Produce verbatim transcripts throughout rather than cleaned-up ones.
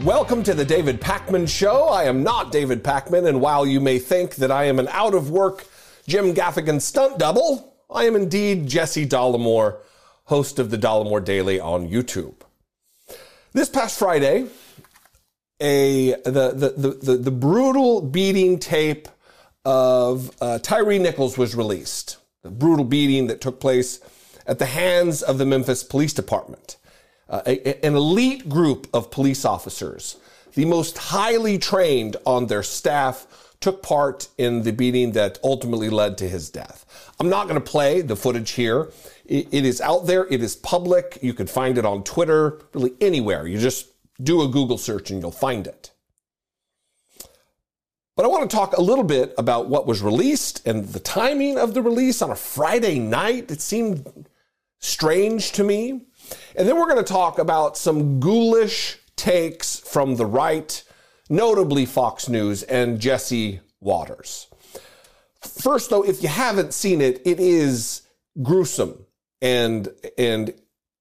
Welcome to the David Pakman Show. I am not David Pakman, and while you may think that I am an out-of-work Jim Gaffigan stunt double, I am indeed Jesse Dollemore, host of the Dollemore Daily on YouTube. This past Friday, a the the the, the, the brutal beating tape of uh, Tyre Nichols was released. The brutal beating that took place at the hands of the Memphis Police Department. Uh, a, an elite group of police officers, the most highly trained on their staff, took part in the beating that ultimately led to his death. I'm not going to play the footage here. It, it is out there. It is public. You can find it on Twitter, really anywhere. You just do a Google search and you'll find it. But I want to talk a little bit about what was released and the timing of the release on a Friday night. It seemed strange to me. And then we're going to talk about some ghoulish takes from the right, notably Fox News and Jesse Watters. First, though, if you haven't seen it, it is gruesome. And, and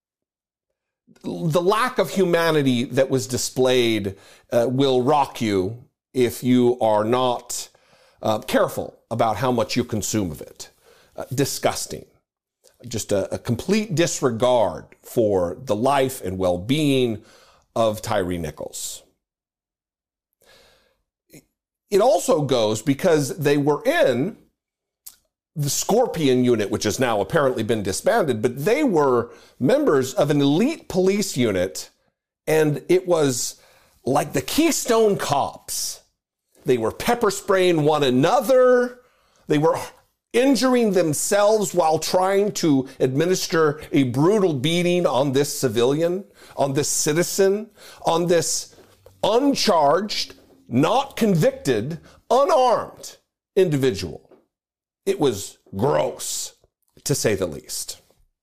the lack of humanity that was displayed uh, will rock you if you are not uh, careful about how much you consume of it. Uh, disgusting. Just a, a complete disregard for the life and well-being of Tyre Nichols. It also goes because they were in the Scorpion unit, which has now apparently been disbanded, but they were members of an elite police unit, and it was like the Keystone Cops. They were pepper spraying one another. They were injuring themselves while trying to administer a brutal beating on this civilian, on this citizen, on this uncharged, not convicted, unarmed individual. It was gross, to say the least.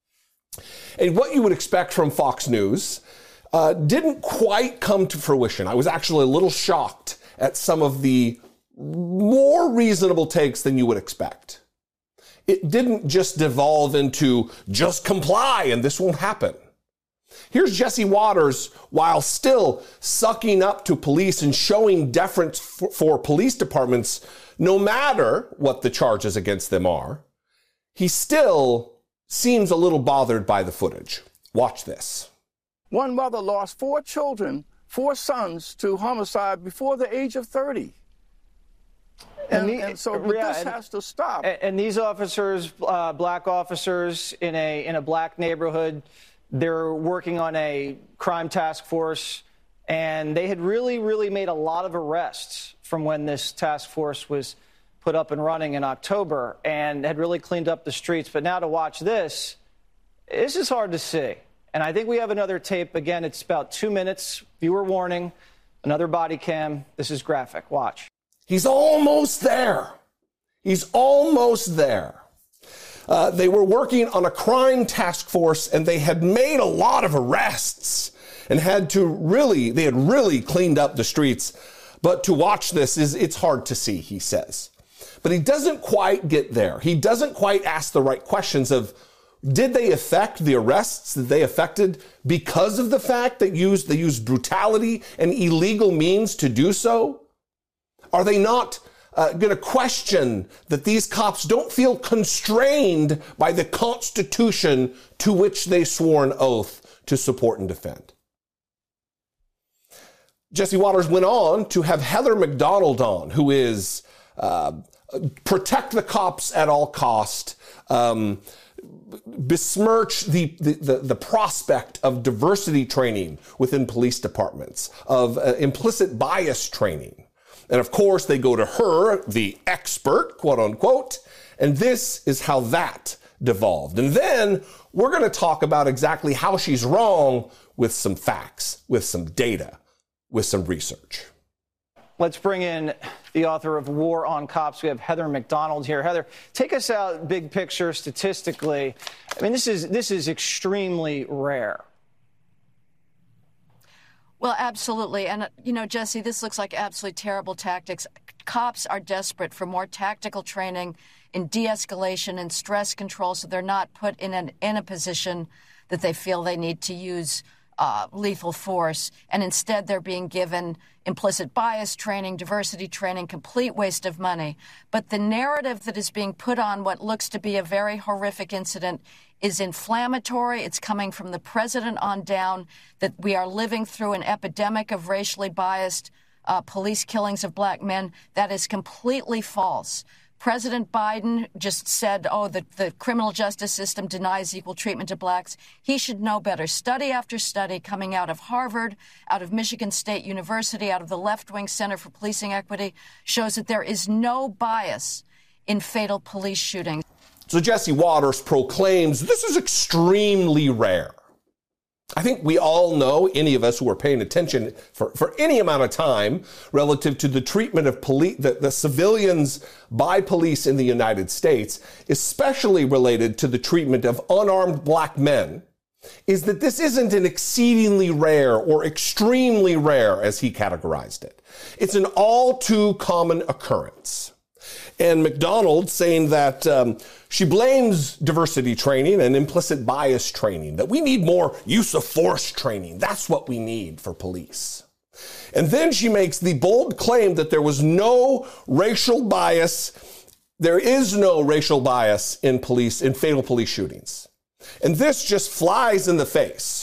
And what you would expect from Fox News uh, didn't quite come to fruition. I was actually a little shocked at some of the more reasonable takes than you would expect. It didn't just devolve into just comply and this won't happen. Here's Jesse Watters, while still sucking up to police and showing deference for, for police departments, no matter what the charges against them are, he still seems a little bothered by the footage. Watch this. One mother lost four children, four sons to homicide before the age of thirty. And, and, the, and so but yeah, this and, has to stop. And these officers, uh, black officers in a in a black neighborhood, they're working on a crime task force, and they had really, really made a lot of arrests from when this task force was put up and running in October, and had really cleaned up the streets. But now to watch this, this is hard to see. And I think we have another tape. Again, it's about two minutes. Viewer warning, another body cam. This is graphic. Watch. He's almost there. He's almost there. Uh, they were working on a crime task force, and they had made a lot of arrests and had to really, they had really cleaned up the streets. But to watch this is, it's hard to see, he says. But he doesn't quite get there. He doesn't quite ask the right questions of, did they affect the arrests that they affected because of the fact that used, they used brutality and illegal means to do so? Are they not uh, going to question that these cops don't feel constrained by the Constitution to which they swore an oath to support and defend? Jesse Watters went on to have Heather McDonald on, who is uh, protect the cops at all cost, um, besmirch the, the, the prospect of diversity training within police departments, of uh, implicit bias training. And of course, they go to her, the expert, quote unquote, and this is how that devolved. And then we're going to talk about exactly how she's wrong with some facts, with some data, with some research. Let's bring in the author of War on Cops. We have Heather McDonald here. Heather, take us out big picture statistically. I mean, this is this is extremely rare. Well, absolutely. And, you know, Jesse, this looks like absolutely terrible tactics. Cops are desperate for more tactical training in de-escalation and stress control so they're not put in, an, in a position that they feel they need to use uh, lethal force, and instead they're being given implicit bias training, diversity training, complete waste of money. But the narrative that is being put on what looks to be a very horrific incident is inflammatory. It's coming from the president on down, that we are living through an epidemic of racially biased uh, police killings of black men. That is completely false. President Biden just said, oh, the, the criminal justice system denies equal treatment to blacks. He should know better. Study after study coming out of Harvard, out of Michigan State University, out of the left-wing Center for Policing Equity shows that there is no bias in fatal police shootings. So Jesse Watters proclaims this is extremely rare. I think we all know, any of us who are paying attention for, for any amount of time relative to the treatment of police, the, the civilians by police in the United States, especially related to the treatment of unarmed black men, is that this isn't an exceedingly rare or extremely rare, as he categorized it. It's an all too common occurrence. And McDonald saying that um, she blames diversity training and implicit bias training, that we need more use of force training. That's what we need for police. And then she makes the bold claim that there was no racial bias. There is no racial bias in police, in fatal police shootings. And this just flies in the face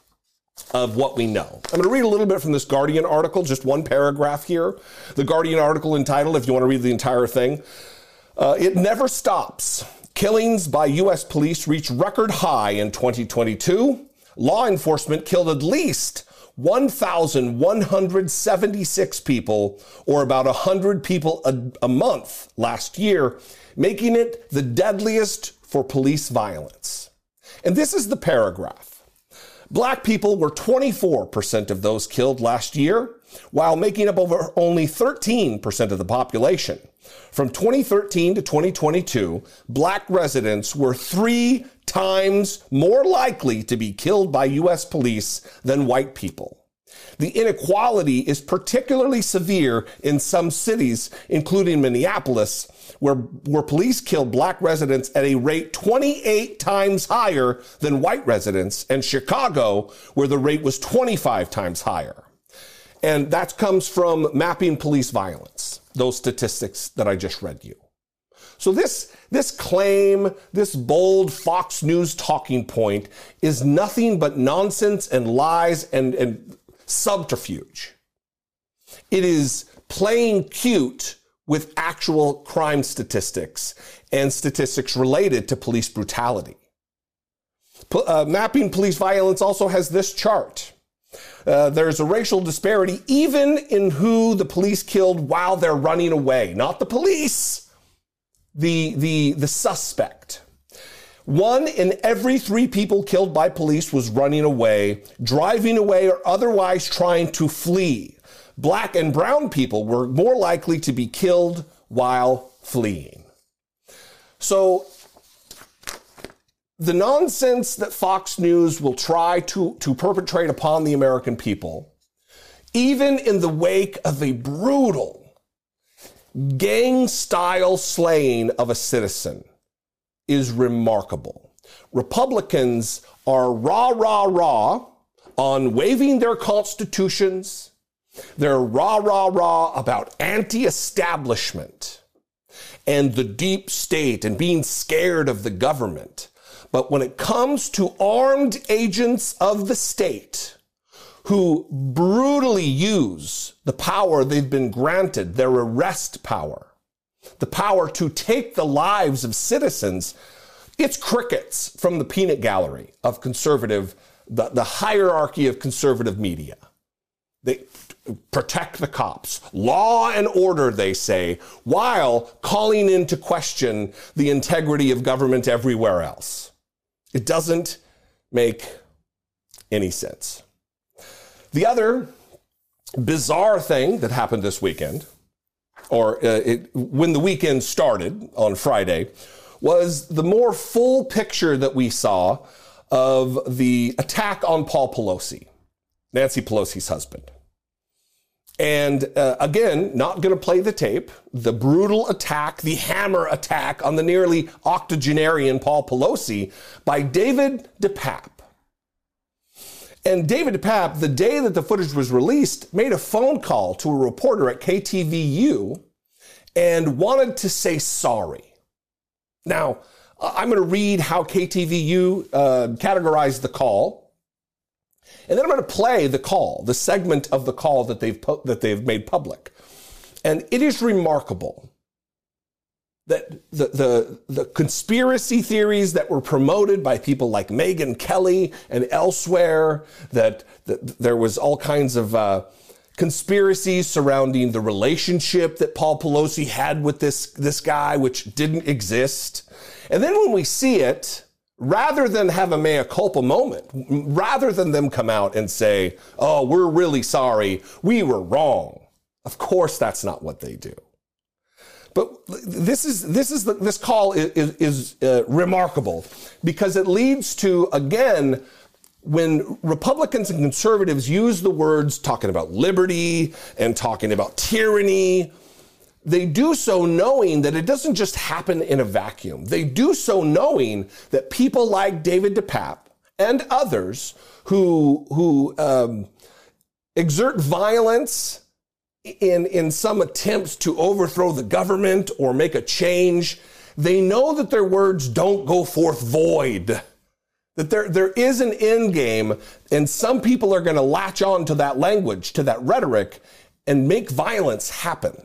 of what we know. I'm going to read a little bit from this Guardian article, just one paragraph here. The Guardian article entitled, if you want to read the entire thing, uh, It Never Stops. Killings by U S police reach record high in twenty twenty-two. Law enforcement killed at least one thousand one hundred seventy-six people, or about one hundred people a, a month last year, making it the deadliest for police violence. And this is the paragraph. Black people were twenty-four percent of those killed last year, while making up over only thirteen percent of the population. From twenty thirteen to twenty twenty-two, black residents were three times more likely to be killed by U S police than white people. The inequality is particularly severe in some cities, including Minneapolis, where, where police killed black residents at a rate twenty-eight times higher than white residents, and Chicago, where the rate was twenty-five times higher. And that comes from Mapping Police Violence, those statistics that I just read you. So this, this claim, this bold Fox News talking point is nothing but nonsense and lies and, and subterfuge. It is playing cute with actual crime statistics and statistics related to police brutality. Uh, Mapping Police Violence also has this chart. Uh, there's a racial disparity even in who the police killed while they're running away. Not the police, the, the, the suspect. One in every three people killed by police was running away, driving away, or otherwise trying to flee. Black and brown people were more likely to be killed while fleeing. So the nonsense that Fox News will try to, to perpetrate upon the American people, even in the wake of a brutal gang-style slaying of a citizen, is remarkable. Republicans are rah, rah, rah on waiving their constitutions. They're rah, rah, rah about anti-establishment and the deep state and being scared of the government. But when it comes to armed agents of the state who brutally use the power they've been granted, their arrest power, the power to take the lives of citizens, it's crickets from the peanut gallery of conservative, the, the hierarchy of conservative media. They protect the cops, law and order, they say, while calling into question the integrity of government everywhere else. It doesn't make any sense. The other bizarre thing that happened this weekend, or uh, it, when the weekend started on Friday, was the more full picture that we saw of the attack on Paul Pelosi, Nancy Pelosi's husband. And uh, again, not going to play the tape, the brutal attack, the hammer attack on the nearly octogenarian Paul Pelosi by David DePape. And David DePape, the day that the footage was released, made a phone call to a reporter at K T V U and wanted to say sorry. Now, I'm going to read how K T V U uh, categorized the call, and then I'm going to play the call, the segment of the call that they've pu- that they've made public. And it is remarkable that the, the, the conspiracy theories that were promoted by people like Megyn Kelly and elsewhere, that, that there was all kinds of uh, conspiracies surrounding the relationship that Paul Pelosi had with this, this guy, which didn't exist. And then when we see it, rather than have a mea culpa moment, rather than them come out and say, oh, we're really sorry, we were wrong. Of course, that's not what they do. But this is this is the, this call is, is uh, remarkable because it leads to, again, when Republicans and conservatives use the words talking about liberty and talking about tyranny, they do so knowing that it doesn't just happen in a vacuum. They do so knowing that people like David DePape and others who who um, exert violence in, in some attempts to overthrow the government or make a change, they know that their words don't go forth void. That there, there is an end game, and some people are going to latch on to that language, to that rhetoric, and make violence happen.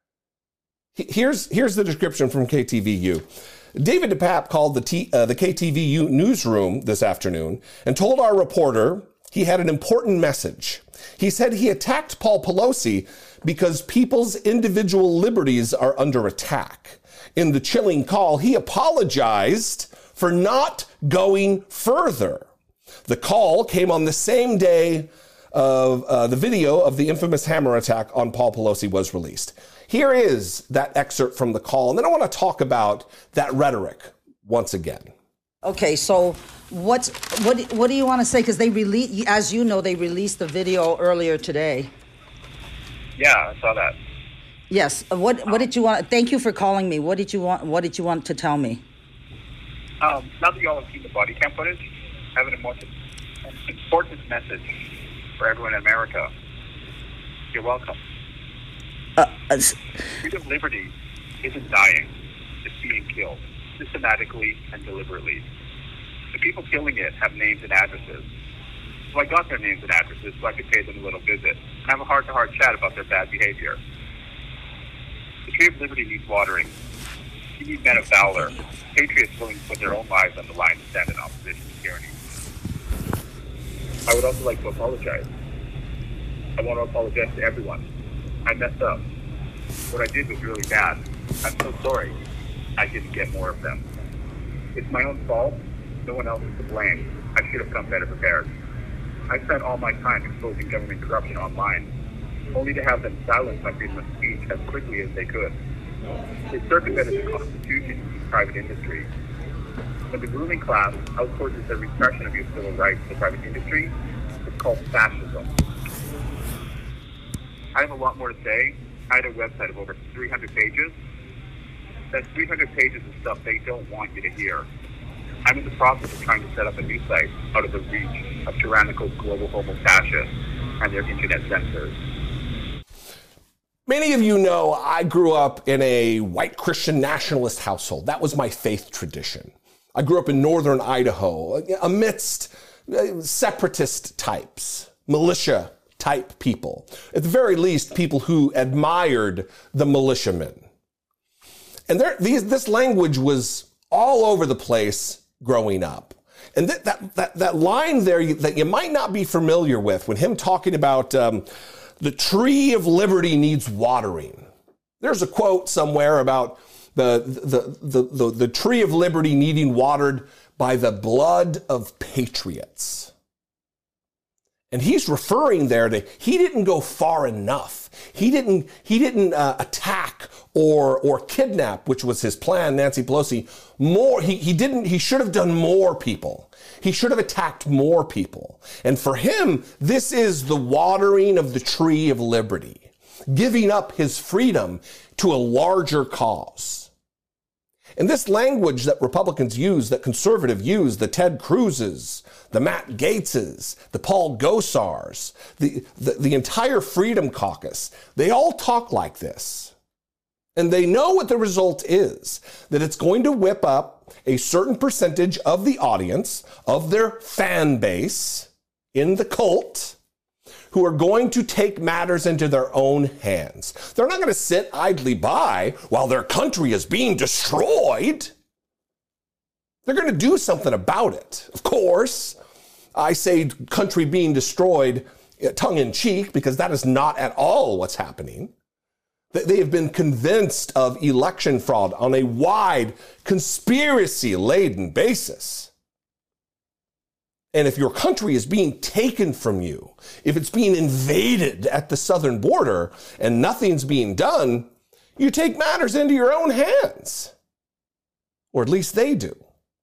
Here's, here's the description from K T V U. David DePape called the, T, uh, the K T V U newsroom this afternoon and told our reporter he had an important message. He said he attacked Paul Pelosi because people's individual liberties are under attack. In the chilling call, he apologized for not going further. The call came on the same day of uh, the video of the infamous hammer attack on Paul Pelosi was released. Here is that excerpt from the call, and then I want to talk about that rhetoric once again. Okay, so what's what what do you want to say? Because they released, as you know, they released the video earlier today. Yeah, I saw that. Yes. What what did you want? Thank you for calling me. What did you want? What did you want to tell me? Um, now that you all have seen the body cam footage, I have an important, an important message for everyone in America. You're welcome. Uh, uh, Freedom of liberty isn't dying; it's being killed systematically and deliberately. The people killing it have names and addresses. So I got their names and addresses so I could pay them a little visit and have a heart-to-heart chat about their bad behavior. The tree of liberty needs watering. You need men of valor, patriots willing to put their own lives on the line to stand in opposition to tyranny. I would also like to apologize. I want to apologize to everyone. I messed up. What I did was really bad. I'm so sorry I didn't get more of them. It's my own fault. No one else is to blame. I should have come better prepared. I spent all my time exposing government corruption online, only to have them silence my freedom of speech as quickly as they could. They circumvented the Constitution and private industry. When the ruling class outsources the repression of your civil rights to private industry, it's called fascism. I have a lot more to say. I had a website of over three hundred pages. That's three hundred pages of stuff they don't want you to hear. I'm in the process of trying to set up a new site out of the reach of tyrannical global homo fascists and their internet censors. Many of you know I grew up in a white Christian nationalist household. That was my faith tradition. I grew up in northern Idaho amidst separatist types, militia type people. At the very least, people who admired the militiamen. And there, these, this language was all over the place growing up. And that, that, that, that line there that you might not be familiar with, when him talking about um, the tree of liberty needs watering. There's a quote somewhere about the, the, the, the, the tree of liberty needing watered by the blood of patriots. And he's referring there to, he didn't go far enough. He didn't, he didn't uh, attack or, or kidnap, which was his plan, Nancy Pelosi, more. He, he didn't, he should have done more people. He should have attacked more people. And for him, this is the watering of the tree of liberty, giving up his freedom to a larger cause. And this language that Republicans use, that conservatives use, the Ted Cruzes, the Matt Gaetzes, the Paul Gosars, the, the, the entire Freedom Caucus, they all talk like this. And they know what the result is, that it's going to whip up a certain percentage of the audience, of their fan base in the cult, who are going to take matters into their own hands. They're not going to sit idly by while their country is being destroyed. They're going to do something about it. Of course, I say country being destroyed tongue in cheek because that is not at all what's happening. They have been convinced of election fraud on a wide, conspiracy-laden basis. And if your country is being taken from you, if it's being invaded at the southern border and nothing's being done, you take matters into your own hands. Or at least they do.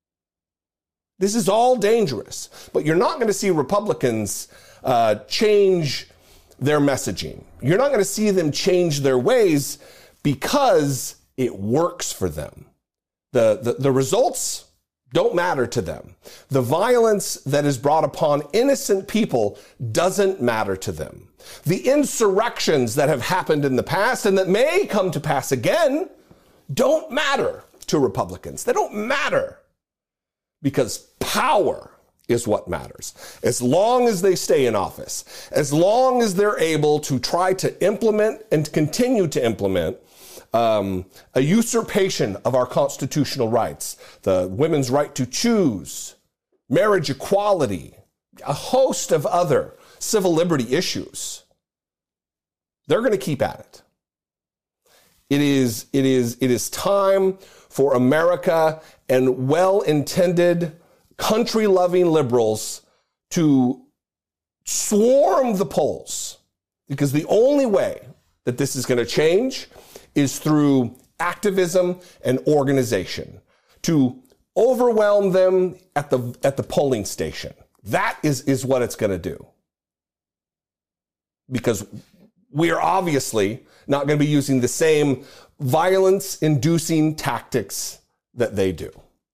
This is all dangerous. But you're not going to see Republicans uh, change their messaging. You're not going to see them change their ways because it works for them. The, the, the results don't matter to them. The violence that is brought upon innocent people doesn't matter to them. The insurrections that have happened in the past and that may come to pass again don't matter to Republicans. They don't matter because power is what matters. As long as they stay in office, as long as they're able to try to implement and continue to implement Um, a usurpation of our constitutional rights, the women's right to choose, marriage equality, a host of other civil liberty issues. They're going to keep at it. It is, it is, it is time for America and well-intended, country-loving liberals to swarm the polls, because the only way that this is going to change is through activism and organization, to overwhelm them at the at the polling station. That is, is what it's going to do. Because we are obviously not going to be using the same violence-inducing tactics that they do.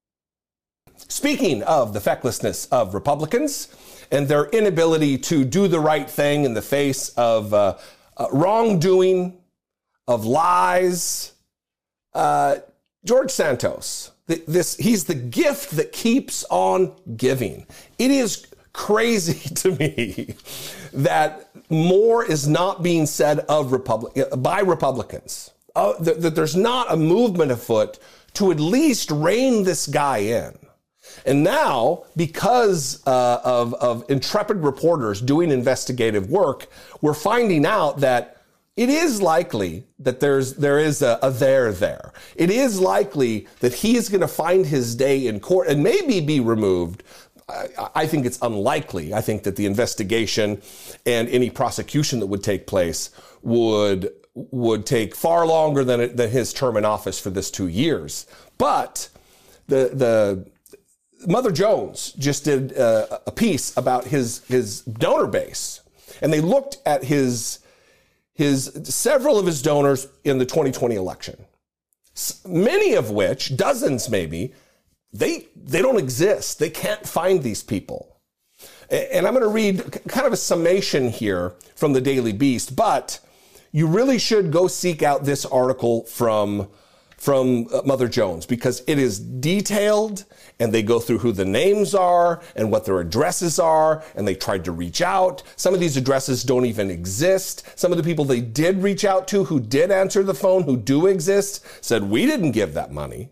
Speaking of the fecklessness of Republicans and their inability to do the right thing in the face of uh, uh, wrongdoing, of lies, uh, George Santos, this, he's the gift that keeps on giving. It is crazy to me that more is not being said of Republic, by Republicans, uh, that, that there's not a movement afoot to at least rein this guy in. And now, because uh, of, of intrepid reporters doing investigative work, we're finding out that it is likely that there's there is a, a there there. It is likely that he is going to find his day in court and maybe be removed. I, I think it's unlikely. I think that the investigation and any prosecution that would take place would would take far longer than it, than his term in office for this two years. But the the Mother Jones just did a, a piece about his his donor base, and they looked at his. His several of his donors in the twenty twenty election, many of which, dozens maybe, they they don't exist. They can't find these people. And I'm going to read kind of a summation here from the Daily Beast, but you really should go seek out this article from from Mother Jones, because it is detailed and they go through who the names are and what their addresses are, and they tried to reach out. Some of these addresses don't even exist. Some of the people they did reach out to who did answer the phone, who do exist, said, we didn't give that money.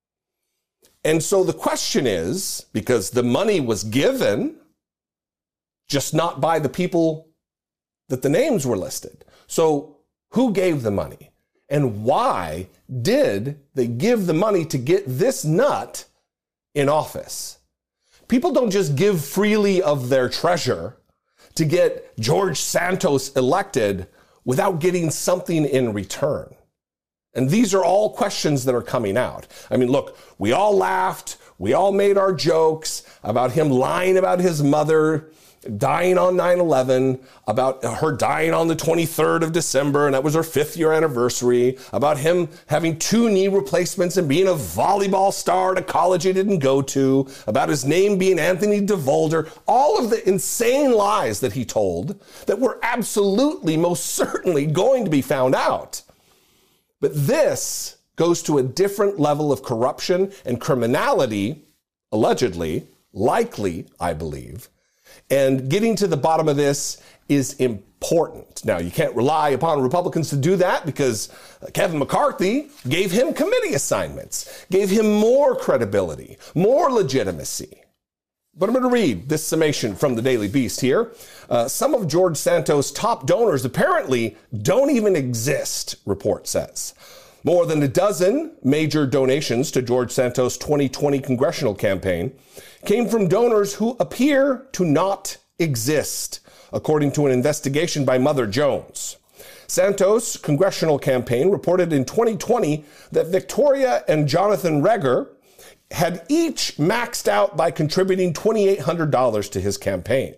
And so the question is, because the money was given, just not by the people that the names were listed. So who gave the money? And why did they give the money to get this nut in office? People don't just give freely of their treasure to get George Santos elected without getting something in return. And these are all questions that are coming out. I mean, look, we all laughed. We all made our jokes about him lying about his mother dying on nine eleven, about her dying on the twenty-third of December, and that was her fifth year anniversary, about him having two knee replacements and being a volleyball star at a college he didn't go to, about his name being Anthony DeVolder, all of the insane lies that he told that were absolutely, most certainly going to be found out. But this goes to a different level of corruption and criminality, allegedly, likely, I believe. And getting to the bottom of this is important. Now, you can't rely upon Republicans to do that because Kevin McCarthy gave him committee assignments, gave him more credibility, more legitimacy. But I'm going to read this summation from the Daily Beast here. Uh, some of George Santos' top donors apparently don't even exist, report says. More than a dozen major donations to George Santos' twenty twenty congressional campaign came from donors who appear to not exist, according to an investigation by Mother Jones. Santos' congressional campaign reported in twenty twenty that Victoria and Jonathan Reger had each maxed out by contributing two thousand eight hundred dollars to his campaign.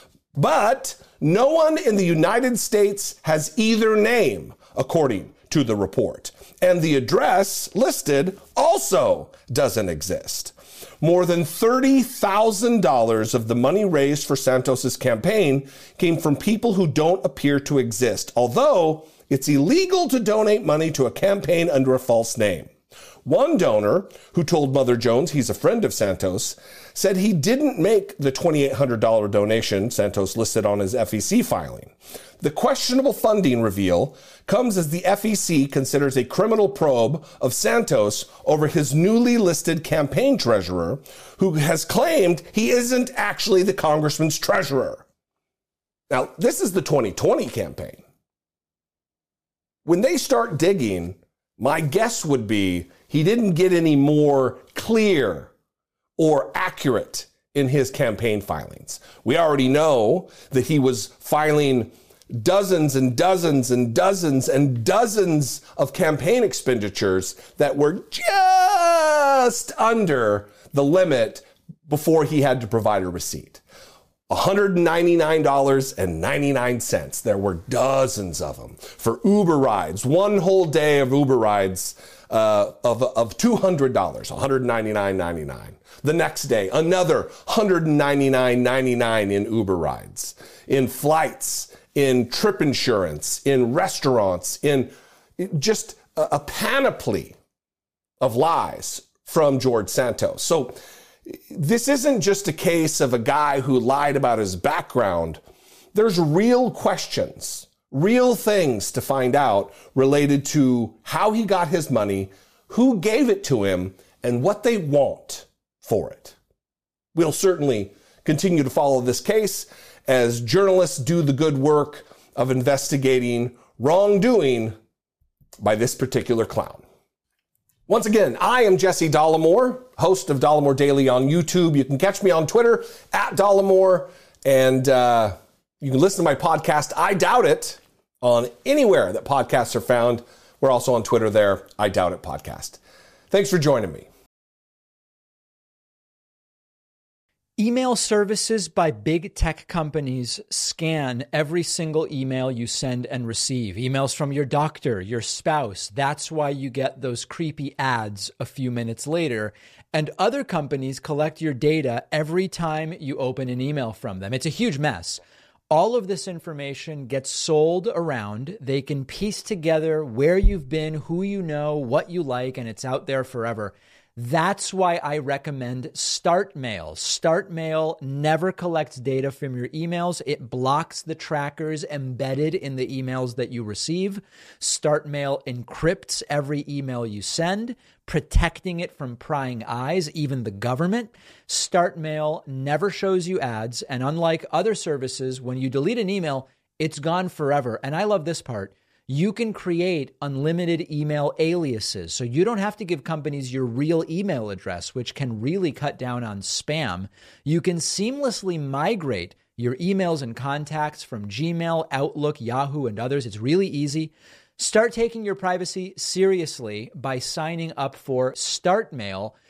But no one in the United States has either name, according to the report. And the address listed also doesn't exist. More than thirty thousand dollars of the money raised for Santos's campaign came from people who don't appear to exist, although it's illegal to donate money to a campaign under a false name. One donor, who told Mother Jones he's a friend of Santos, said he didn't make the two thousand eight hundred dollars donation Santos listed on his F E C filing. The questionable funding reveal comes as the F E C considers a criminal probe of Santos over his newly listed campaign treasurer, who has claimed he isn't actually the congressman's treasurer. Now, this is the twenty twenty campaign. When they start digging, my guess would be he didn't get any more clear or accurate in his campaign filings. We already know that he was filing dozens and dozens and dozens and dozens of campaign expenditures that were just under the limit before he had to provide a receipt. one hundred ninety-nine dollars and ninety-nine cents. There were dozens of them for Uber rides, one whole day of Uber rides uh, of, of two hundred dollars, one hundred ninety-nine ninety-nine. The next day, another one hundred ninety-nine ninety-nine in Uber rides, in flights, in trip insurance, in restaurants, in just a, a panoply of lies from George Santos. So this isn't just a case of a guy who lied about his background. There's real questions, real things to find out related to how he got his money, who gave it to him, and what they want for it. We'll certainly continue to follow this case as journalists do the good work of investigating wrongdoing by this particular clown. Once again, I am Jesse Dollemore, host of Dollemore Daily on YouTube. You can catch me on Twitter at Dollemore, and uh, you can listen to my podcast, I Doubt It, on anywhere that podcasts are found. We're also on Twitter there, I Doubt It Podcast. Thanks for joining me. Email services by big tech companies scan every single email you send and receive. Emails from your doctor, your spouse. That's why you get those creepy ads a few minutes later. And other companies collect your data every time you open an email from them. It's a huge mess. All of this information gets sold around. They can piece together where you've been, who you know, what you like, and it's out there forever. That's why I recommend StartMail. StartMail never collects data from your emails. It blocks the trackers embedded in the emails that you receive. StartMail encrypts every email you send, protecting it from prying eyes, even the government. StartMail never shows you ads, and unlike other services, when you delete an email, it's gone forever. And I love this part. You can create unlimited email aliases, so you don't have to give companies your real email address, which can really cut down on spam. You can seamlessly migrate your emails and contacts from Gmail, Outlook, Yahoo, and others. It's really easy. Start taking your privacy seriously by signing up for StartMail.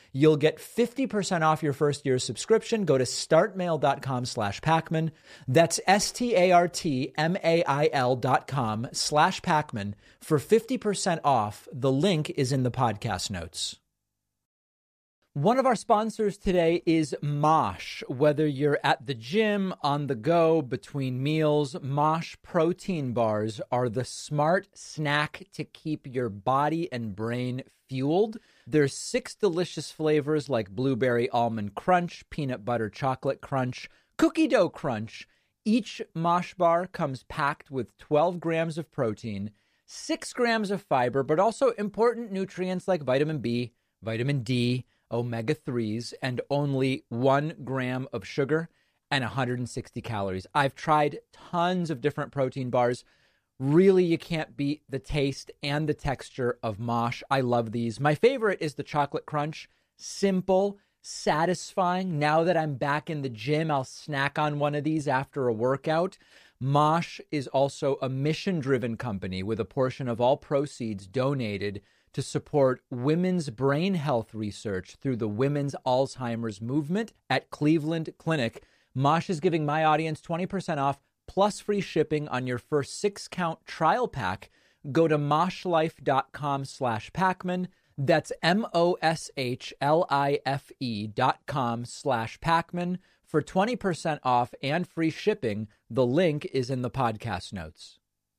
You'll get fifty percent off your first year subscription. Go to startmail.com slash Pacman. That's S-T-A-R-T-M-A-I-L dot com slash Pacman for fifty percent off. The link is in the podcast notes. One of our sponsors today is Mosh. Whether you're at the gym, on the go, between meals, Mosh protein bars are the smart snack to keep your body and brain fueled. There's six delicious flavors like blueberry almond crunch, peanut butter chocolate crunch, cookie dough crunch. Each Mosh bar comes packed with twelve grams of protein, six grams of fiber, but also important nutrients like vitamin B, vitamin D, omega threes, and only one gram of sugar and one hundred sixty calories. I've tried tons of different protein bars. Really, you can't beat the taste and the texture of Mosh. I love these. My favorite is the chocolate crunch. Simple, satisfying. Now that I'm back in the gym, I'll snack on one of these after a workout. Mosh is also a mission-driven company with a portion of all proceeds donated to support women's brain health research through the Women's Alzheimer's Movement at Cleveland Clinic. Mosh is giving my audience twenty percent off plus free shipping on your first six-count trial pack. Go to moshlife.com slash Pacman. That's M-O-S-H-L-I-F-E dot com slash Pacman for twenty percent off and free shipping. The link is in the podcast notes.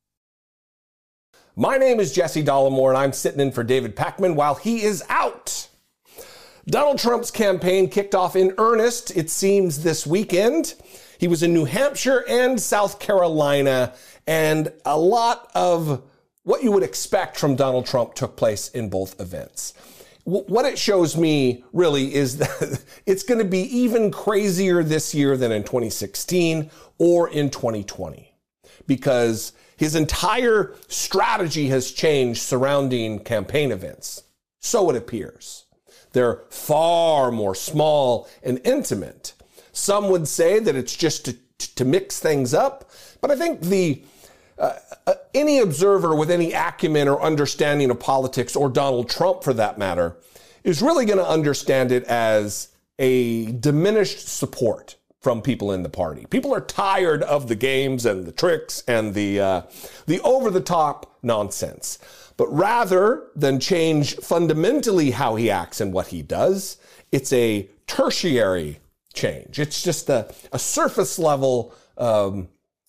My name is Jesse Dollemore, and I'm sitting in for David Pacman while he is out. Donald Trump's campaign kicked off in earnest, it seems, this weekend. He was in New Hampshire and South Carolina, and a lot of what you would expect from Donald Trump took place in both events. W- what it shows me, really, is that it's going to be even crazier this year than in twenty sixteen or in twenty twenty, because his entire strategy has changed surrounding campaign events. So it appears. They're far more small and intimate. Some would say that it's just to, to mix things up. But I think the uh, uh, any observer with any acumen or understanding of politics, or Donald Trump for that matter, is really going to understand it as a diminished support from people in the party. People are tired of the games and the tricks and the uh, the over-the-top nonsense. But rather than change fundamentally how he acts and what he does, it's a tertiary change. It's just a, a surface level um,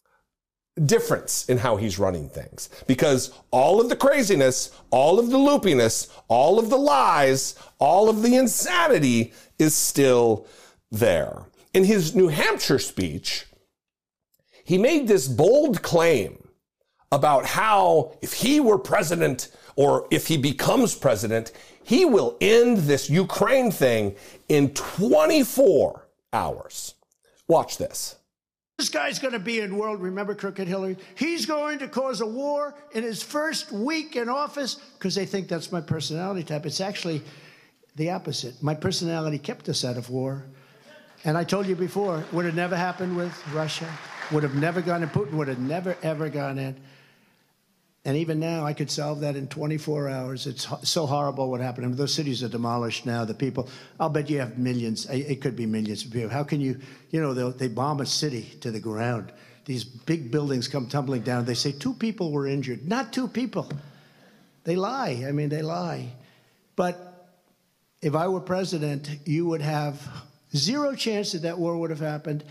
difference in how he's running things. Because all of the craziness, all of the loopiness, all of the lies, all of the insanity is still there. In his New Hampshire speech, he made this bold claim about how if he were president, or if he becomes president, he will end this Ukraine thing in twenty-four hours. Watch this. This guy's going to be in world, remember Crooked Hillary? He's going to cause a war in his first week in office because they think that's my personality type. It's actually the opposite. My personality kept us out of war. And I told you before, would have never happened with Russia, would have never gone in, Putin would have never, ever gone in. And even now, I could solve that in twenty-four hours. It's so horrible what happened. I mean, those cities are demolished now. The people, I'll bet you have millions. It could be millions of people. How can you, you know, they bomb a city to the ground. These big buildings come tumbling down. They say two people were injured. Not two people. They lie. I mean, they lie. But if I were president, you would have zero chance that that war would have happened.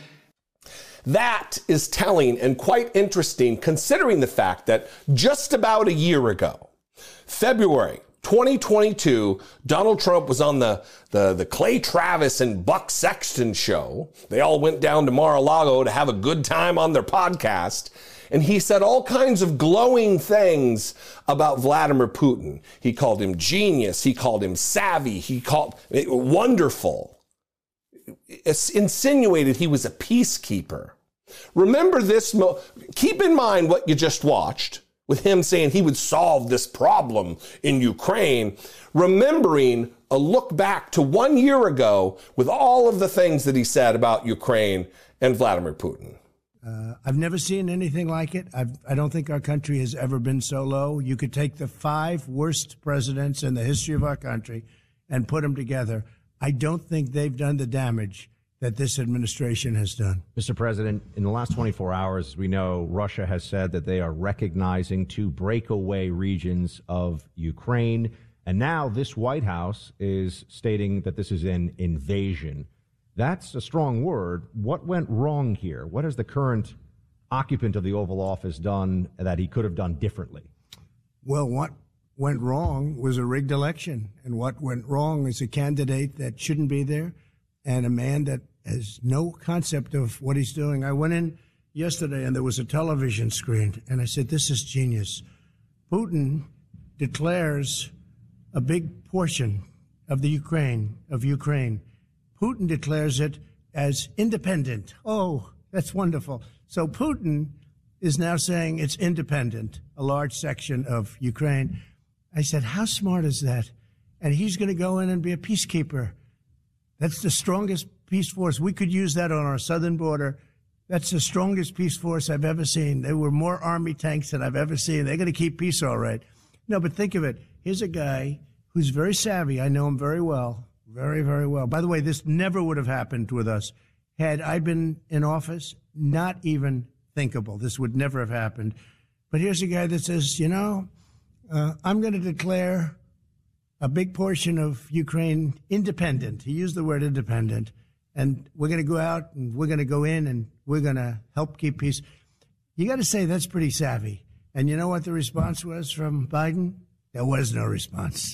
That is telling and quite interesting, considering the fact that just about a year ago, February twenty twenty-two, Donald Trump was on the, the, the Clay Travis and Buck Sexton show. They all went down to Mar-a-Lago to have a good time on their podcast. And he said all kinds of glowing things about Vladimir Putin. He called him genius. He called him savvy. He called it wonderful. It's insinuated he was a peacekeeper. Remember this, mo- keep in mind what you just watched with him saying he would solve this problem in Ukraine, remembering a look back to one year ago with all of the things that he said about Ukraine and Vladimir Putin. Uh, I've never seen anything like it. I've, I don't think our country has ever been so low. You could take the five worst presidents in the history of our country and put them together. I don't think they've done the damage that this administration has done. Mister President, in the last twenty-four hours, we know Russia has said that they are recognizing two breakaway regions of Ukraine. And now this White House is stating that this is an invasion. That's a strong word. What went wrong here? What has the current occupant of the Oval Office done that he could have done differently? Well, what went wrong was a rigged election. And what went wrong is a candidate that shouldn't be there and a man that has no concept of what he's doing. I went in yesterday and there was a television screen and I said, this is genius. Putin declares a big portion of the Ukraine, of Ukraine. Putin declares it as independent. Oh, that's wonderful. So Putin is now saying it's independent, a large section of Ukraine. I said, how smart is that? And he's going to go in and be a peacekeeper. That's the strongest peace force. We could use that on our southern border. That's the strongest peace force I've ever seen. There were more army tanks than I've ever seen. They're going to keep peace all right. No, but think of it. Here's a guy who's very savvy. I know him very well, very, very well. By the way, this never would have happened with us had I been in office. Not even thinkable. This would never have happened. But here's a guy that says, you know, uh, I'm going to declare a big portion of Ukraine independent. He used the word independent. And we're going to go out and we're going to go in and we're going to help keep peace. You got to say that's pretty savvy. And you know what the response was from Biden? There was no response.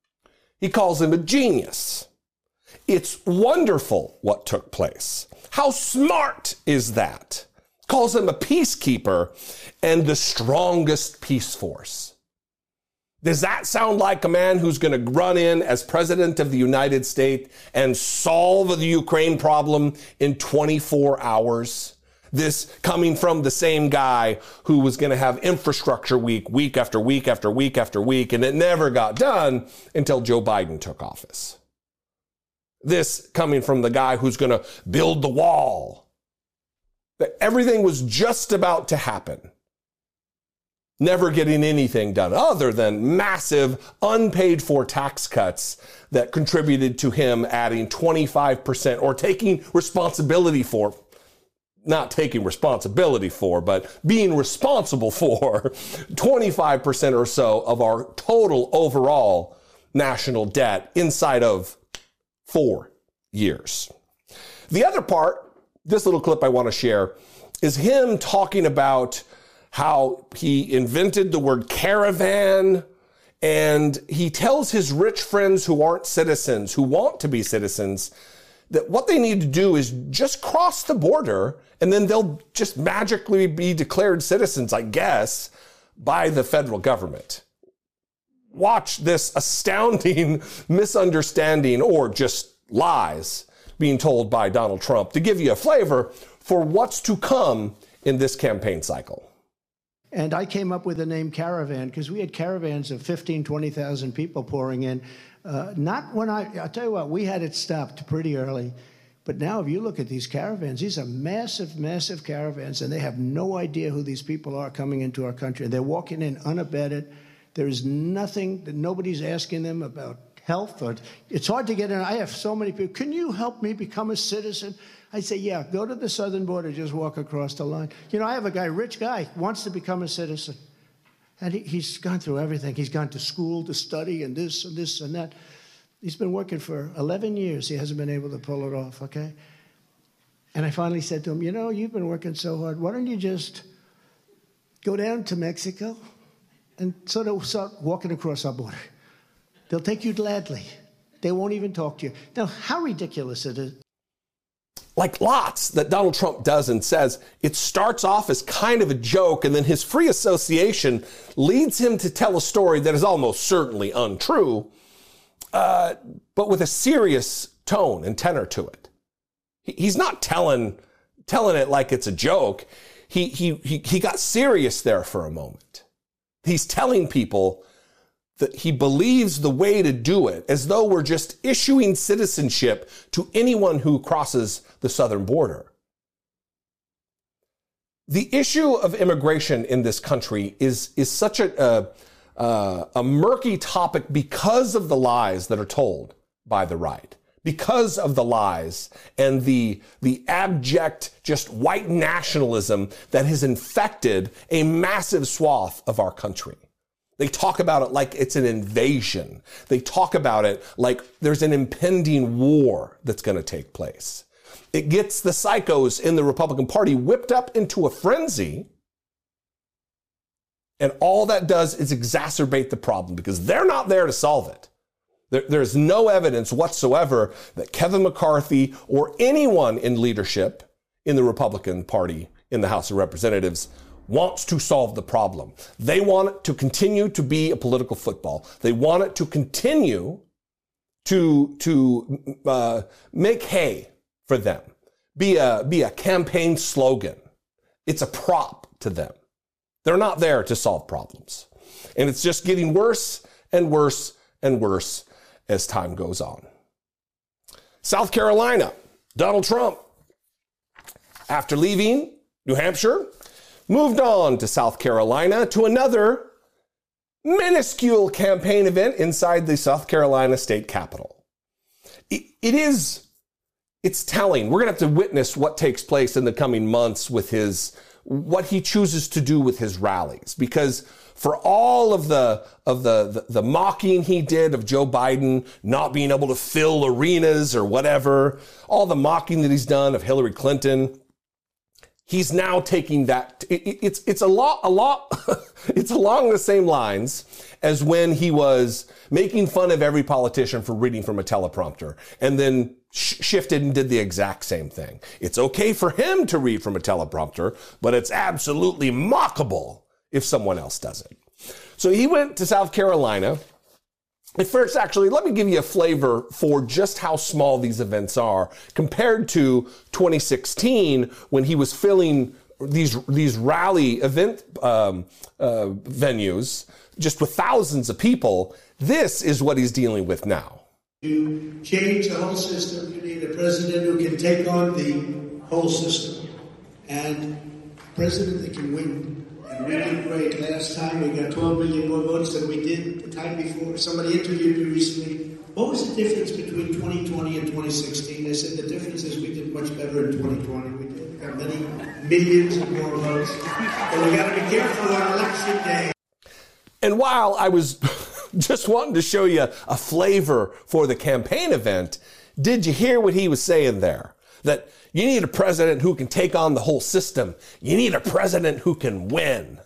He calls him a genius. It's wonderful what took place. How smart is that? Calls him a peacekeeper and the strongest peace force. Does that sound like a man who's going to run in as president of the United States and solve the Ukraine problem in twenty-four hours? This coming from the same guy who was going to have infrastructure week, week after week after week after week, and it never got done until Joe Biden took office. This coming from the guy who's going to build the wall. That everything was just about to happen. Never getting anything done other than massive unpaid for tax cuts that contributed to him adding twenty-five percent or taking responsibility for, not taking responsibility for, but being responsible for twenty-five percent or so of our total overall national debt inside of four years. The other part, this little clip I want to share, is him talking about how he invented the word caravan, and he tells his rich friends who aren't citizens, who want to be citizens, that what they need to do is just cross the border and then they'll just magically be declared citizens, I guess, by the federal government. Watch this astounding misunderstanding or just lies being told by Donald Trump to give you a flavor for what's to come in this campaign cycle. And I came up with the name Caravan because we had caravans of fifteen, twenty thousand people pouring in. Uh, not when I, I'll tell you what, we had it stopped pretty early. But now if you look at these caravans, these are massive, massive caravans, and they have no idea who these people are coming into our country. They're walking in unabated. There is nothing that nobody's asking them about health. Or, it's hard to get in. I have so many people. Can you help me become a citizen? I say, yeah, go to the southern border, just walk across the line. You know, I have a guy, rich guy, wants to become a citizen. And he, he's gone through everything. He's gone to school to study and this and this and that. He's been working for eleven years. He hasn't been able to pull it off, okay? And I finally said to him, you know, you've been working so hard. Why don't you just go down to Mexico and sort of start walking across our border? They'll take you gladly. They won't even talk to you. Now, how ridiculous it is. Like lots that Donald Trump does and says, it starts off as kind of a joke, and then his free association leads him to tell a story that is almost certainly untrue, uh, but with a serious tone and tenor to it. He, he's not telling telling it like it's a joke. He, he, he, he got serious there for a moment. He's telling people that he believes the way to do it, as though we're just issuing citizenship to anyone who crosses the southern border. The issue of immigration in this country is, is such a, a, a murky topic because of the lies that are told by the right, because of the lies and the, the abject, just white nationalism that has infected a massive swath of our country. They talk about it like it's an invasion. They talk about it like there's an impending war that's going to take place. It gets the psychos in the Republican Party whipped up into a frenzy. And all that does is exacerbate the problem because they're not there to solve it. There, there's no evidence whatsoever that Kevin McCarthy or anyone in leadership in the Republican Party in the House of Representatives wants to solve the problem. They want it to continue to be a political football. They want it to continue to, to uh, make hay for them, be a, be a campaign slogan. It's a prop to them. They're not there to solve problems. And it's just getting worse and worse and worse as time goes on. South Carolina, Donald Trump, after leaving New Hampshire, moved on to South Carolina to another minuscule campaign event inside the South Carolina state capitol. It, it is, it's telling. We're going to have to witness what takes place in the coming months with his, what he chooses to do with his rallies. Because for all of the, of the, the, the mocking he did of Joe Biden not being able to fill arenas or whatever, all the mocking that he's done of Hillary Clinton, he's now taking that. It, it's it's a lot, a lot. It's along the same lines as when he was making fun of every politician for reading from a teleprompter, and then sh- shifted and did the exact same thing. It's okay for him to read from a teleprompter, but it's absolutely mockable if someone else does it. So he went to South Carolina. At first, actually, let me give you a flavor for just how small these events are compared to twenty sixteen when he was filling these, these rally event um, uh, venues just with thousands of people. This is what he's dealing with now. To change the whole system, you need a president who can take on the whole system and a president that can win. And we did great. Last time we got twelve million more votes than we did the time before. Somebody interviewed me recently. What was the difference between twenty twenty and twenty sixteen? I said the difference is we did much better in twenty twenty. We did got many millions of more votes. But we got to be careful on election day. And while I was just wanting to show you a flavor for the campaign event, did you hear what he was saying there? That you need a president who can take on the whole system. You need a president who can win.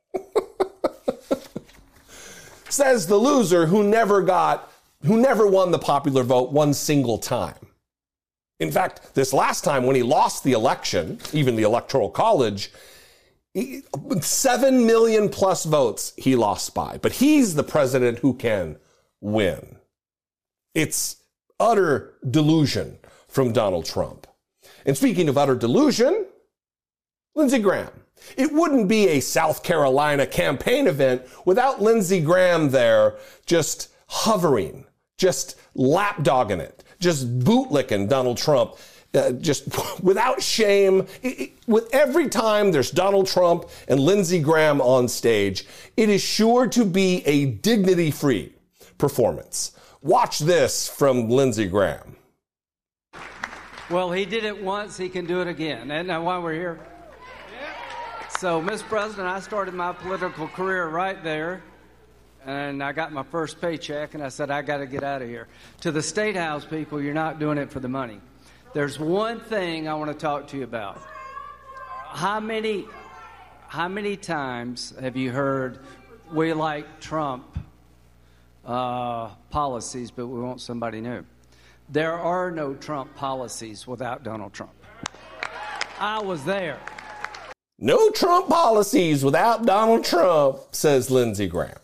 Says the loser who never got, who never won the popular vote one single time. In fact, this last time when he lost the election, even the Electoral College, he, seven million plus votes he lost by. But he's the president who can win. It's utter delusion from Donald Trump. And speaking of utter delusion, Lindsey Graham. It wouldn't be a South Carolina campaign event without Lindsey Graham there just hovering, just lapdogging it, just bootlicking Donald Trump, uh, just without shame. It, it, with every time there's Donald Trump and Lindsey Graham on stage, it is sure to be a dignity-free performance. Watch this from Lindsey Graham. Well, he did it once, he can do it again. Isn't that why we're here? So, Mister President, I started my political career right there, and I got my first paycheck, and I said, I got to get out of here. To the State House people, you're not doing it for the money. There's one thing I want to talk to you about. How many, how many times have you heard, we like Trump uh, policies, but we want somebody new? There are no Trump policies without Donald Trump. I was there. No Trump policies without Donald Trump, says Lindsey Graham.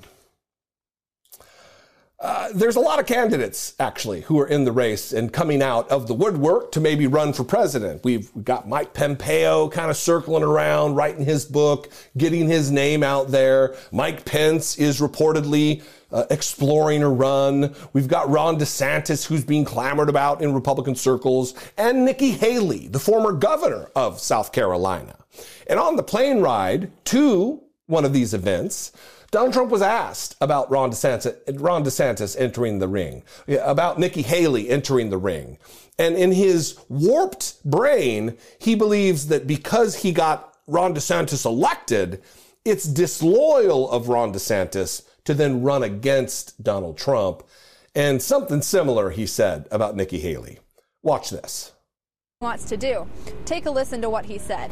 Uh, there's a lot of candidates, actually, who are in the race and coming out of the woodwork to maybe run for president. We've got Mike Pompeo kind of circling around, writing his book, getting his name out there. Mike Pence is reportedly uh, exploring a run. We've got Ron DeSantis, who's being clamored about in Republican circles, and Nikki Haley, the former governor of South Carolina. And on the plane ride to one of these events, Donald Trump was asked about Ron DeSantis, Ron DeSantis entering the ring, about Nikki Haley entering the ring. And in his warped brain, he believes that because he got Ron DeSantis elected, it's disloyal of Ron DeSantis to then run against Donald Trump. And something similar he said about Nikki Haley. Watch this. Wants to do. Take a listen to what he said.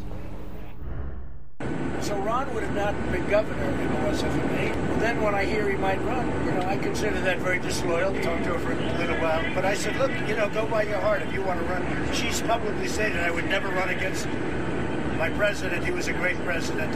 So Ron would have not been governor if it wasn't for me. Well, then when I hear he might run, you know, I consider that very disloyal. Talked to her for a little while. But I said, look, you know, go by your heart if you want to run. She's publicly stated I would never run against my president. He was a great president.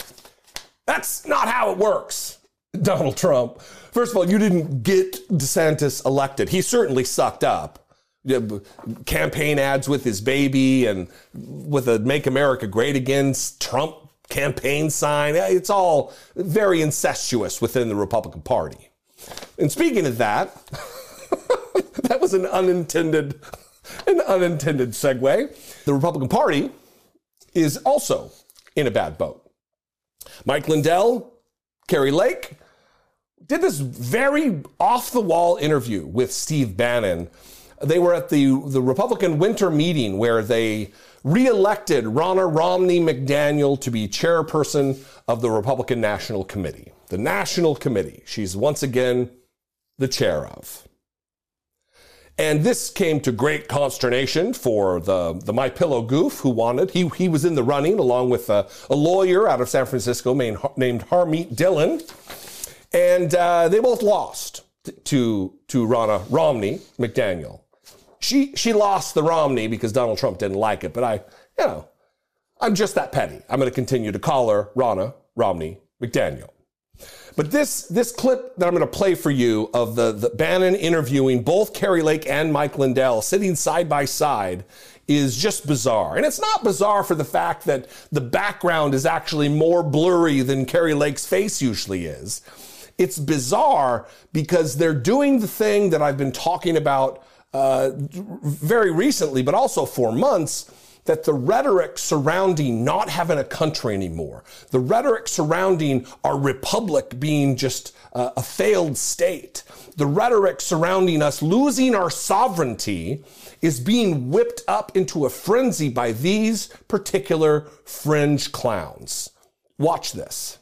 That's not how it works, Donald Trump. First of all, you didn't get DeSantis elected. He certainly sucked up. Campaign ads with his baby and with a Make America Great Again Trump campaign sign. It's all very incestuous within the Republican Party. And speaking of that, that was an unintended, an unintended segue. The Republican Party is also in a bad boat. Mike Lindell, Kari Lake, did this very off-the-wall interview with Steve Bannon. They were at the, the Republican winter meeting where they re-elected Ronna Romney McDaniel to be chairperson of the Republican National Committee. The National Committee she's once again the chair of. And this came to great consternation for the, the My Pillow goof who wanted. He, he was in the running along with a, a lawyer out of San Francisco named, named Harmeet Dillon. And uh, they both lost to, to Ronna Romney McDaniel. She she lost the Romney because Donald Trump didn't like it, but I, you know, I'm just that petty. I'm going to continue to call her Ronna Romney McDaniel. But this this clip that I'm going to play for you of the, the Bannon interviewing both Kari Lake and Mike Lindell sitting side by side is just bizarre. And it's not bizarre for the fact that the background is actually more blurry than Kari Lake's face usually is. It's bizarre because they're doing the thing that I've been talking about uh, very recently, but also for months, that the rhetoric surrounding not having a country anymore, the rhetoric surrounding our republic being just uh, a failed state, the rhetoric surrounding us losing our sovereignty is being whipped up into a frenzy by these particular fringe clowns. Watch this.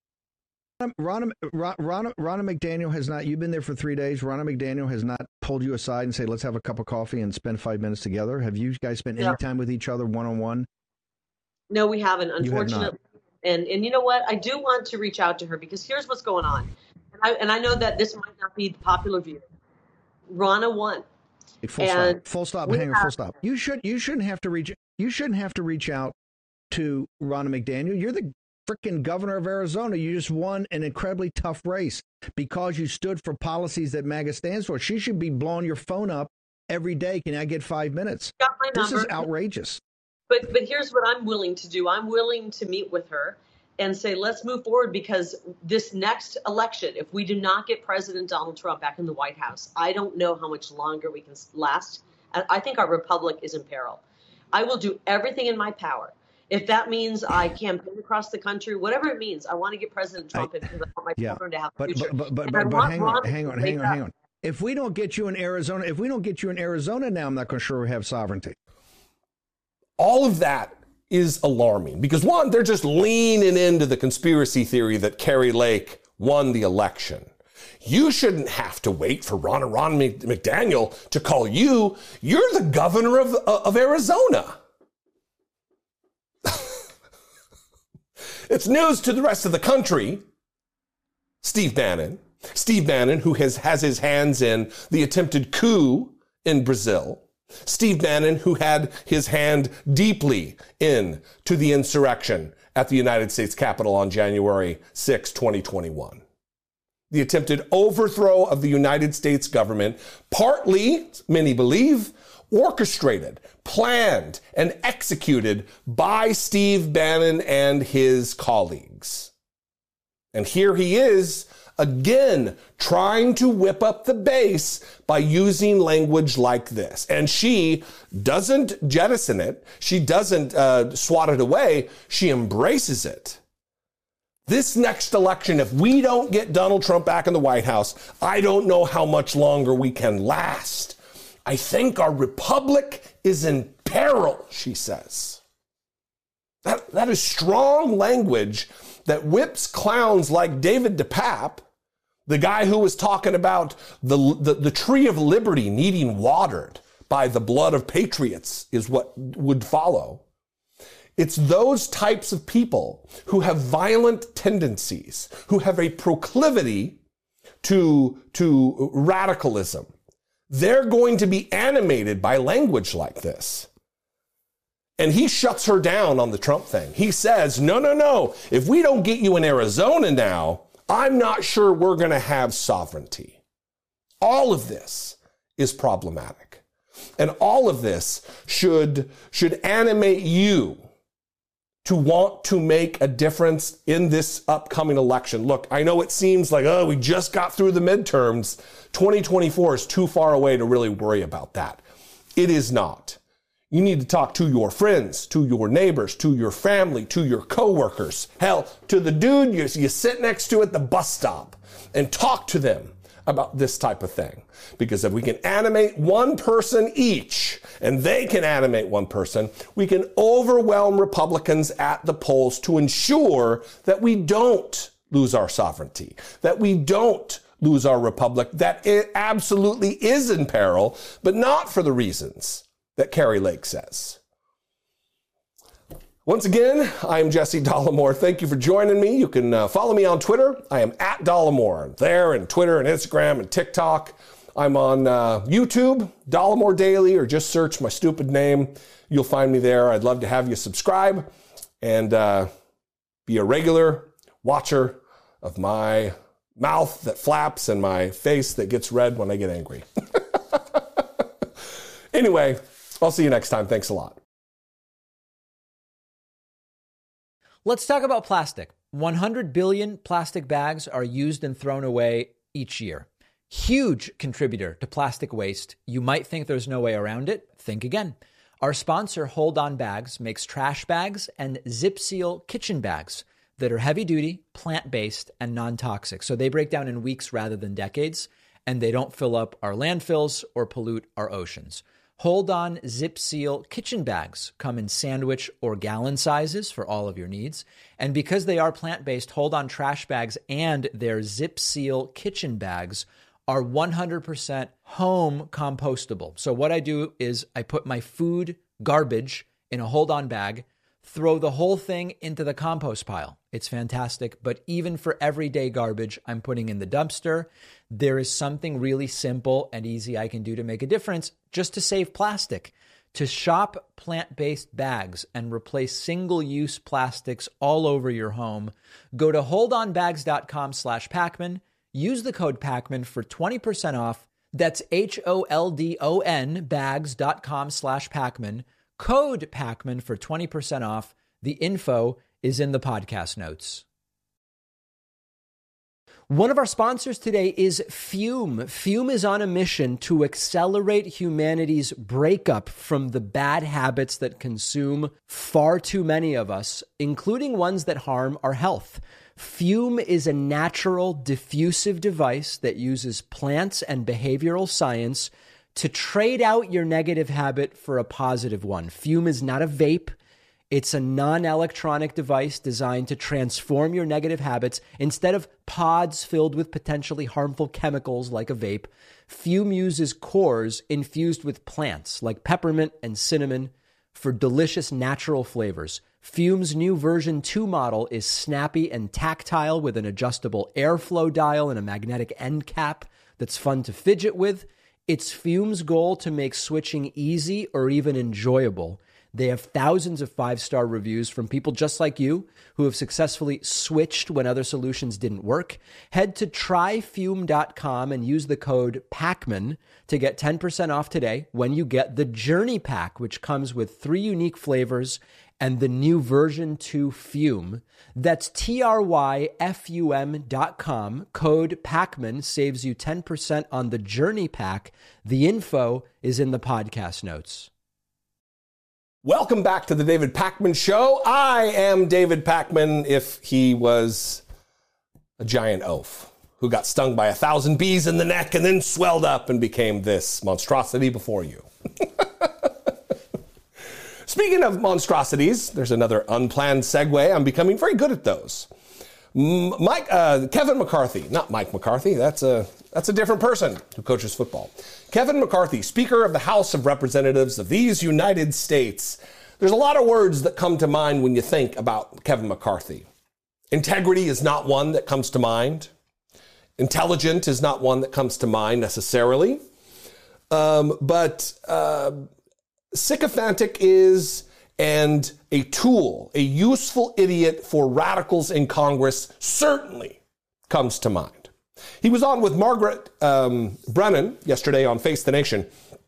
Ronna, Ronna, Ronna McDaniel has not, you've been there for three days. Ronna McDaniel has not pulled you aside and say, let's have a cup of coffee and spend five minutes together. Have you guys spent any no. time with each other one-on-one? No, we haven't, unfortunately. Have and and you know what? I do want to reach out to her because here's what's going on. And I, and I know that this might not be the popular view. Ronna won. Hey, full and stop. Full stop. Hang on, full stop. You should you shouldn't have to reach you shouldn't have to reach out to Ronna McDaniel. You're the freaking governor of Arizona. You just won an incredibly tough race because you stood for policies that MAGA stands for. She should be blowing your phone up every day. Can I get five minutes? Got my this number. is outrageous. But but here's what I'm willing to do. I'm willing to meet with her and say, let's move forward, because this next election, if we do not get President Donald Trump back in the White House, I don't know how much longer we can last. I think our republic is in peril. I will do everything in my power. If that means I campaign across the country, whatever it means, I want to get President Trump in because I want my yeah, children to have a but, future. But, but, And but, I but want hang Ron on, to hang on, wake hang on, up. hang on. If we don't get you in Arizona, if we don't get you in Arizona now, I'm not going to sure we have sovereignty. All of that is alarming because, one, they're just leaning into the conspiracy theory that Kari Lake won the election. You shouldn't have to wait for Ronna Romney McDaniel to call you. You're the governor of, of Arizona. It's news to the rest of the country. Steve Bannon. Steve Bannon, who has, has his hands in the attempted coup in Brazil. Steve Bannon, who had his hand deeply in to the insurrection at the United States Capitol on January sixth, twenty twenty-one. The attempted overthrow of the United States government, partly, many believe, orchestrated, planned, and executed by Steve Bannon and his colleagues. And here he is, again, trying to whip up the base by using language like this. And she doesn't jettison it. She doesn't uh, swat it away. She embraces it. This next election, if we don't get Donald Trump back in the White House, I don't know how much longer we can last. I think our republic is in peril, she says. That, that is strong language that whips clowns like David DePape, the guy who was talking about the, the, the tree of liberty needing watered by the blood of patriots is what would follow. It's those types of people who have violent tendencies, who have a proclivity to, to radicalism. They're going to be animated by language like this. And he shuts her down on the Trump thing. He says, no, no, no. If we don't get you in Arizona now, I'm not sure we're going to have sovereignty. All of this is problematic. And all of this should, should animate you to want to make a difference in this upcoming election. Look, I know it seems like, oh, we just got through the midterms. twenty twenty-four is too far away to really worry about that. It is not. You need to talk to your friends, to your neighbors, to your family, to your coworkers. Hell, to the dude you, you sit next to at the bus stop and talk to them about this type of thing. Because if we can animate one person each, and they can animate one person, we can overwhelm Republicans at the polls to ensure that we don't lose our sovereignty, that we don't lose our republic, that it absolutely is in peril, but not for the reasons that Kari Lake says. Once again, I am Jesse Dollemore. Thank you for joining me. You can uh, follow me on Twitter. I am at Dollemore there, and Twitter and Instagram and TikTok. I'm on uh, YouTube, Dollemore Daily, or just search my stupid name. You'll find me there. I'd love to have you subscribe and uh, be a regular watcher of my mouth that flaps and my face that gets red when I get angry. Anyway, I'll see you next time. Thanks a lot. Let's talk about plastic. one hundred billion plastic bags are used and thrown away each year. Huge contributor to plastic waste. You might think there's no way around it. Think again. Our sponsor, Hold On Bags, makes trash bags and Zip Seal kitchen bags that are heavy duty, plant-based, and non-toxic. So they break down in weeks rather than decades, and they don't fill up our landfills or pollute our oceans. Hold On Zip Seal kitchen bags come in sandwich or gallon sizes for all of your needs. And because they are plant-based, Hold On trash bags and their Zip Seal kitchen bags are one hundred percent home compostable. So what I do is I put my food garbage in a Hold On bag, throw the whole thing into the compost pile. It's fantastic. But even for everyday garbage, I'm putting in the dumpster. There is something really simple and easy I can do to make a difference just to save plastic. To shop plant-based bags and replace single-use plastics all over your home, go to holdonbags.com slash Pacman. Use the code Pacman for twenty percent off. That's H-O-L-D-O-N bags.com slash Pacman. Code Pacman for twenty percent off. The info is in the podcast notes. One of our sponsors today is Fume. Fume is on a mission to accelerate humanity's breakup from the bad habits that consume far too many of us, including ones that harm our health. Fume is a natural diffusive device that uses plants and behavioral science to trade out your negative habit for a positive one. Fume is not a vape. It's a non-electronic device designed to transform your negative habits. Instead of pods filled with potentially harmful chemicals like a vape, Fume uses cores infused with plants like peppermint and cinnamon for delicious natural flavors. Fume's new version two model is snappy and tactile with an adjustable airflow dial and a magnetic end cap that's fun to fidget with. It's Fume's goal to make switching easy or even enjoyable. They have thousands of five-star reviews from people just like you who have successfully switched when other solutions didn't work. Head to try fume dot com and use the code Pacman to get ten percent off today when you get the Journey Pack, which comes with three unique flavors and the new version two Fume. That's T R Y F U M dot com. Code Pacman saves you ten percent on the Journey Pack. The info is in the podcast notes. Welcome back to the David Pakman Show. I am David Pakman if he was a giant oaf who got stung by a thousand bees in the neck and then swelled up and became this monstrosity before you. Speaking of monstrosities, there's another unplanned segue. I'm becoming very good at those. Mike, uh, Kevin McCarthy, not Mike McCarthy. That's a that's a different person who coaches football. Kevin McCarthy, Speaker of the House of Representatives of these United States. There's a lot of words that come to mind when you think about Kevin McCarthy. Integrity is not one that comes to mind. Intelligent is not one that comes to mind necessarily. Um, but uh, sycophantic is, and a tool, a useful idiot for radicals in Congress certainly comes to mind. He was on with Margaret um, Brennan yesterday on Face the Nation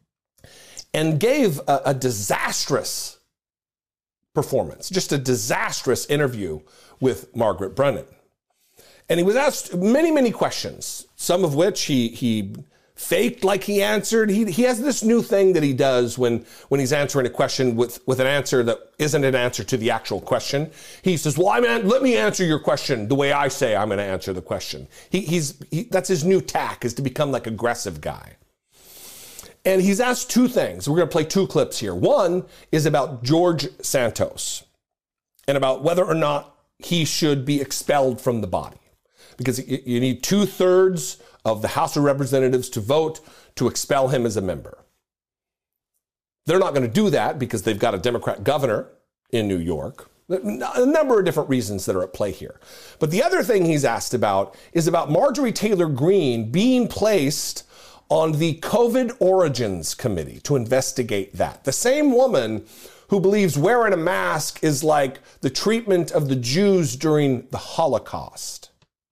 and gave a, a disastrous performance, just a disastrous interview with Margaret Brennan. And he was asked many, many questions, some of which he he faked like he answered. He he has this new thing that he does when, when he's answering a question with, with an answer that isn't an answer to the actual question. He says, well, I'm an- let me answer your question the way I say I'm going to answer the question. He, he's he, that's his new tack, is to become like aggressive guy. And he's asked two things. We're going to play two clips here. One is about George Santos and about whether or not he should be expelled from the body. Because you need two-thirds of the House of Representatives to vote to expel him as a member. They're not going to do that because they've got a Democrat governor in New York. A number of different reasons that are at play here. But the other thing he's asked about is about Marjorie Taylor Greene being placed on the COVID Origins Committee to investigate that. The same woman who believes wearing a mask is like the treatment of the Jews during the Holocaust.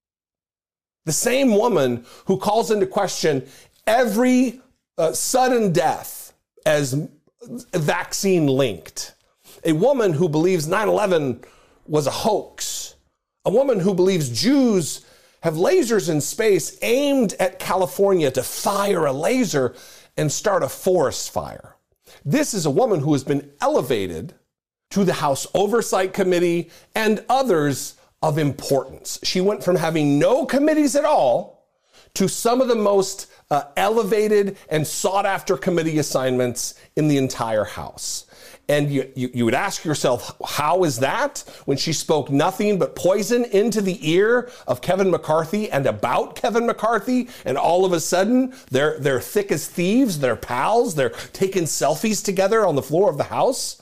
The same woman who calls into question every uh, sudden death as vaccine linked. A woman who believes nine eleven was a hoax. A woman who believes Jews have lasers in space aimed at California to fire a laser and start a forest fire. This is a woman who has been elevated to the House Oversight Committee and others of importance. She went from having no committees at all to some of the most uh, elevated and sought after committee assignments in the entire House. And you, you, you would ask yourself, how is that? When she spoke nothing but poison into the ear of Kevin McCarthy and about Kevin McCarthy, and all of a sudden they're, they're thick as thieves, they're pals, they're taking selfies together on the floor of the House.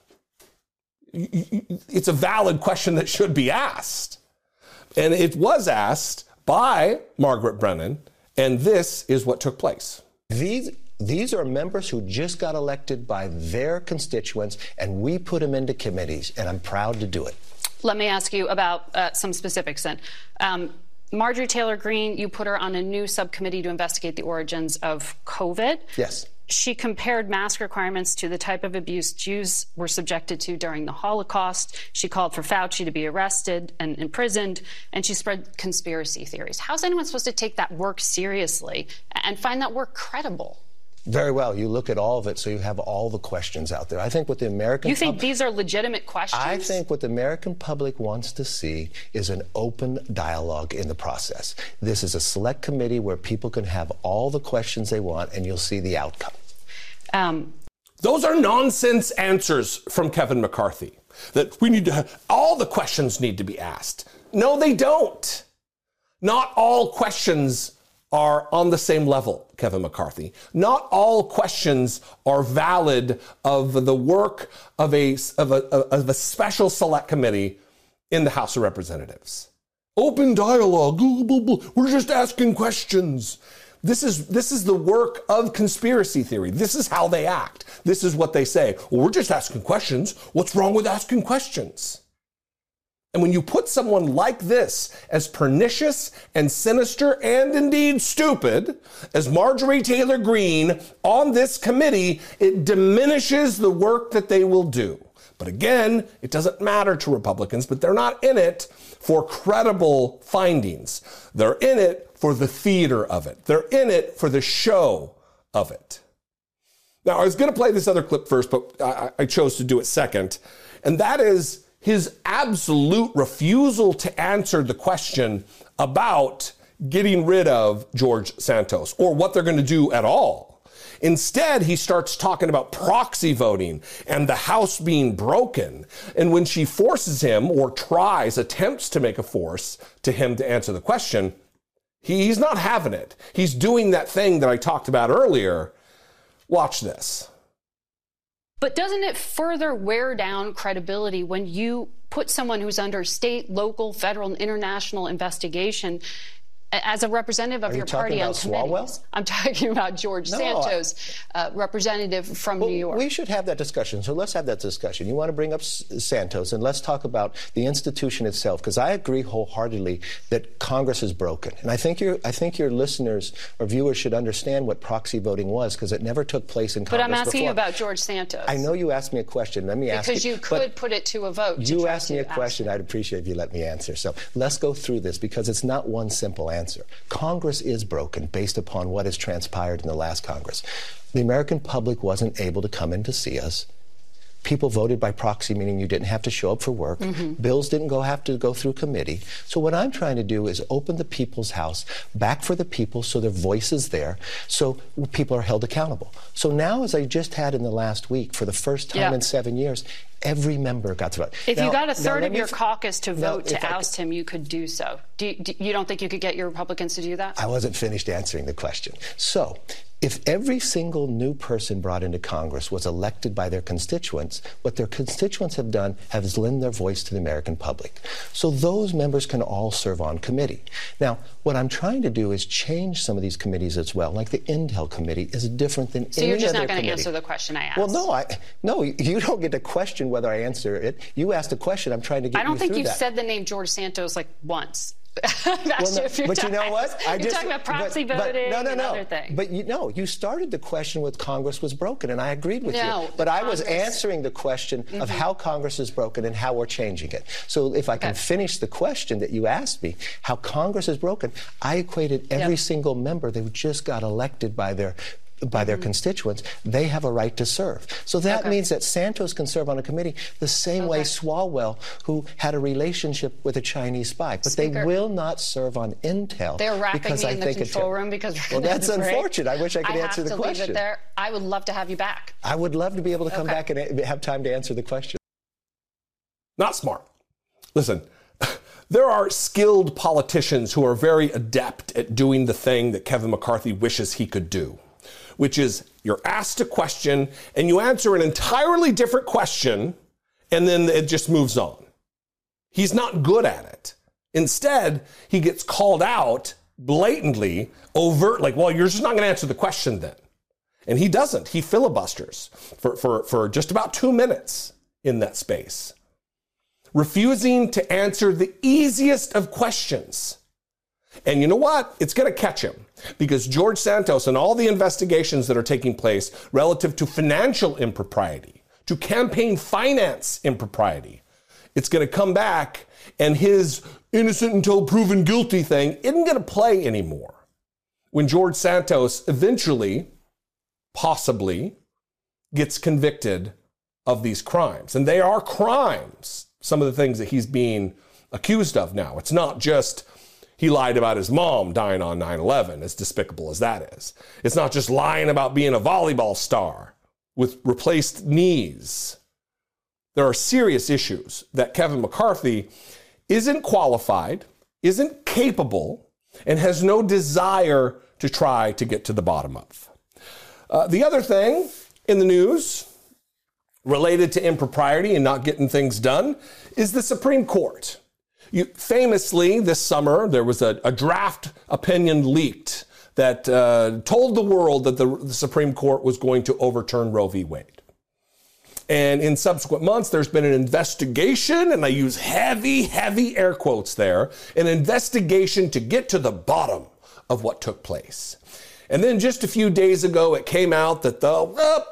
It's a valid question that should be asked. And it was asked by Margaret Brennan, and this is what took place. These These are members who just got elected by their constituents, and we put them into committees, and I'm proud to do it. Let me ask you about uh, some specifics then. Um, Marjorie Taylor Greene, you put her on a new subcommittee to investigate the origins of COVID. Yes. She compared mask requirements to the type of abuse Jews were subjected to during the Holocaust. She called for Fauci to be arrested and imprisoned, and she spread conspiracy theories. How's anyone supposed to take that work seriously and find that work credible? Very well. You look at all of it, so you have all the questions out there. I think what the American You think pub- these are legitimate questions? I think what the American public wants to see is an open dialogue in the process. This is a select committee where people can have all the questions they want, and you'll see the outcome. Um, Those are nonsense answers from Kevin McCarthy. That we need to have, all the questions need to be asked. No, they don't. Not all questions are on the same level, Kevin McCarthy. Not all questions are valid of the work of a, of a, of a special select committee in the House of Representatives. Open dialogue. We're just asking questions. This is this is the work of conspiracy theory. This is how they act. This is what they say. Well, we're just asking questions. What's wrong with asking questions? And when you put someone like this, as pernicious and sinister and indeed stupid as Marjorie Taylor Greene on this committee, it diminishes the work that they will do. But again, it doesn't matter to Republicans, but they're not in it for credible findings. They're in it for the theater of it. They're in it for the show of it. Now, I was going to play this other clip first, but I, I chose to do it second. And that is his absolute refusal to answer the question about getting rid of George Santos or what they're going to do at all. Instead, he starts talking about proxy voting and the House being broken. And when she forces him or tries, attempts to make a force to him to answer the question, he's not having it. He's doing that thing that I talked about earlier. Watch this. But doesn't it further wear down credibility when you put someone who's under state, local, federal, and international investigation as a representative of Are your you party on talking about committees? Swalwell? I'm talking about George No, Santos, uh, representative from well, New York. We should have that discussion. So let's have that discussion. You want to bring up S- Santos, and let's talk about the institution itself, because I agree wholeheartedly that Congress is broken. And I think your I think your listeners or viewers should understand what proxy voting was, because it never took place in Congress But I'm asking before. you about George Santos. I know you asked me a question. Let me because ask you. Because you could put it to a vote. You asked me a question. I'd appreciate if you let me answer. So let's go through this, because it's not one simple answer. Congress is broken based upon what has transpired in the last Congress. The American public wasn't able to come in to see us. People voted by proxy, meaning you didn't have to show up for work. Mm-hmm. Bills didn't go have to go through committee. So what I'm trying to do is open the people's house back for the people, so their voice is there, so people are held accountable. So now, as I just had in the last week, for the first time yeah. in seven years, every member got to vote. If now, you got a third of your f- caucus to vote now, to oust him, you could do so. Do you, do you don't think you could get your Republicans to do that? I wasn't finished answering the question. So, if every single new person brought into Congress was elected by their constituents, what their constituents have done has lent their voice to the American public. So those members can all serve on committee. Now, what I'm trying to do is change some of these committees as well. Like the Intel Committee is different than so any other committee. So you're just not going to answer the question I asked? Well, no, I, no, you don't get to question whether I answer it. You asked a question. I'm trying to get you I don't you think through you've that. said the name George Santos like once. well, no, you but you know what? I you're just, talking about proxy but, voting but, no, no, and no. other things. But you know, you started the question with Congress was broken, and I agreed with no, you. But I Congress... was answering the question mm-hmm. of how Congress is broken and how we're changing it. So if I can okay. finish the question that you asked me, how Congress is broken, I equated every yep. single member that just got elected by their by their mm-hmm. constituents, they have a right to serve. So that okay. means that Santos can serve on a committee the same okay. way Swalwell, who had a relationship with a Chinese spy. But Speaker, they will not serve on Intel. They're wrapping because me I in the think control room because we're Well, that's unfortunate. I wish I could I answer have the to question. Leave it there. I would love to have you back. I would love to be able to come okay. back and have time to answer the question. Not smart. Listen. There are skilled politicians who are very adept at doing the thing that Kevin McCarthy wishes he could do, which is you're asked a question and you answer an entirely different question and then it just moves on. He's not good at it. Instead, he gets called out blatantly, overt, like, well, you're just not going to answer the question then. And he doesn't. He filibusters for, for, for just about two minutes in that space, refusing to answer the easiest of questions. And you know what? It's going to catch him, because George Santos and all the investigations that are taking place relative to financial impropriety, to campaign finance impropriety, it's going to come back, and his innocent until proven guilty thing isn't going to play anymore. When George Santos eventually, possibly, gets convicted of these crimes. And they are crimes, some of the things that he's being accused of now. It's not just he lied about his mom dying on nine eleven, as despicable as that is. It's not just lying about being a volleyball star with replaced knees. There are serious issues that Kevin McCarthy isn't qualified, isn't capable, and has no desire to try to get to the bottom of. Uh, the other thing in the news related to impropriety and not getting things done is the Supreme Court. You, famously, this summer, there was a, a draft opinion leaked that uh, told the world that the, the Supreme Court was going to overturn Roe v. Wade. And in subsequent months, there's been an investigation, and I use heavy, heavy air quotes there, an investigation to get to the bottom of what took place. And then just a few days ago, it came out that the, uh,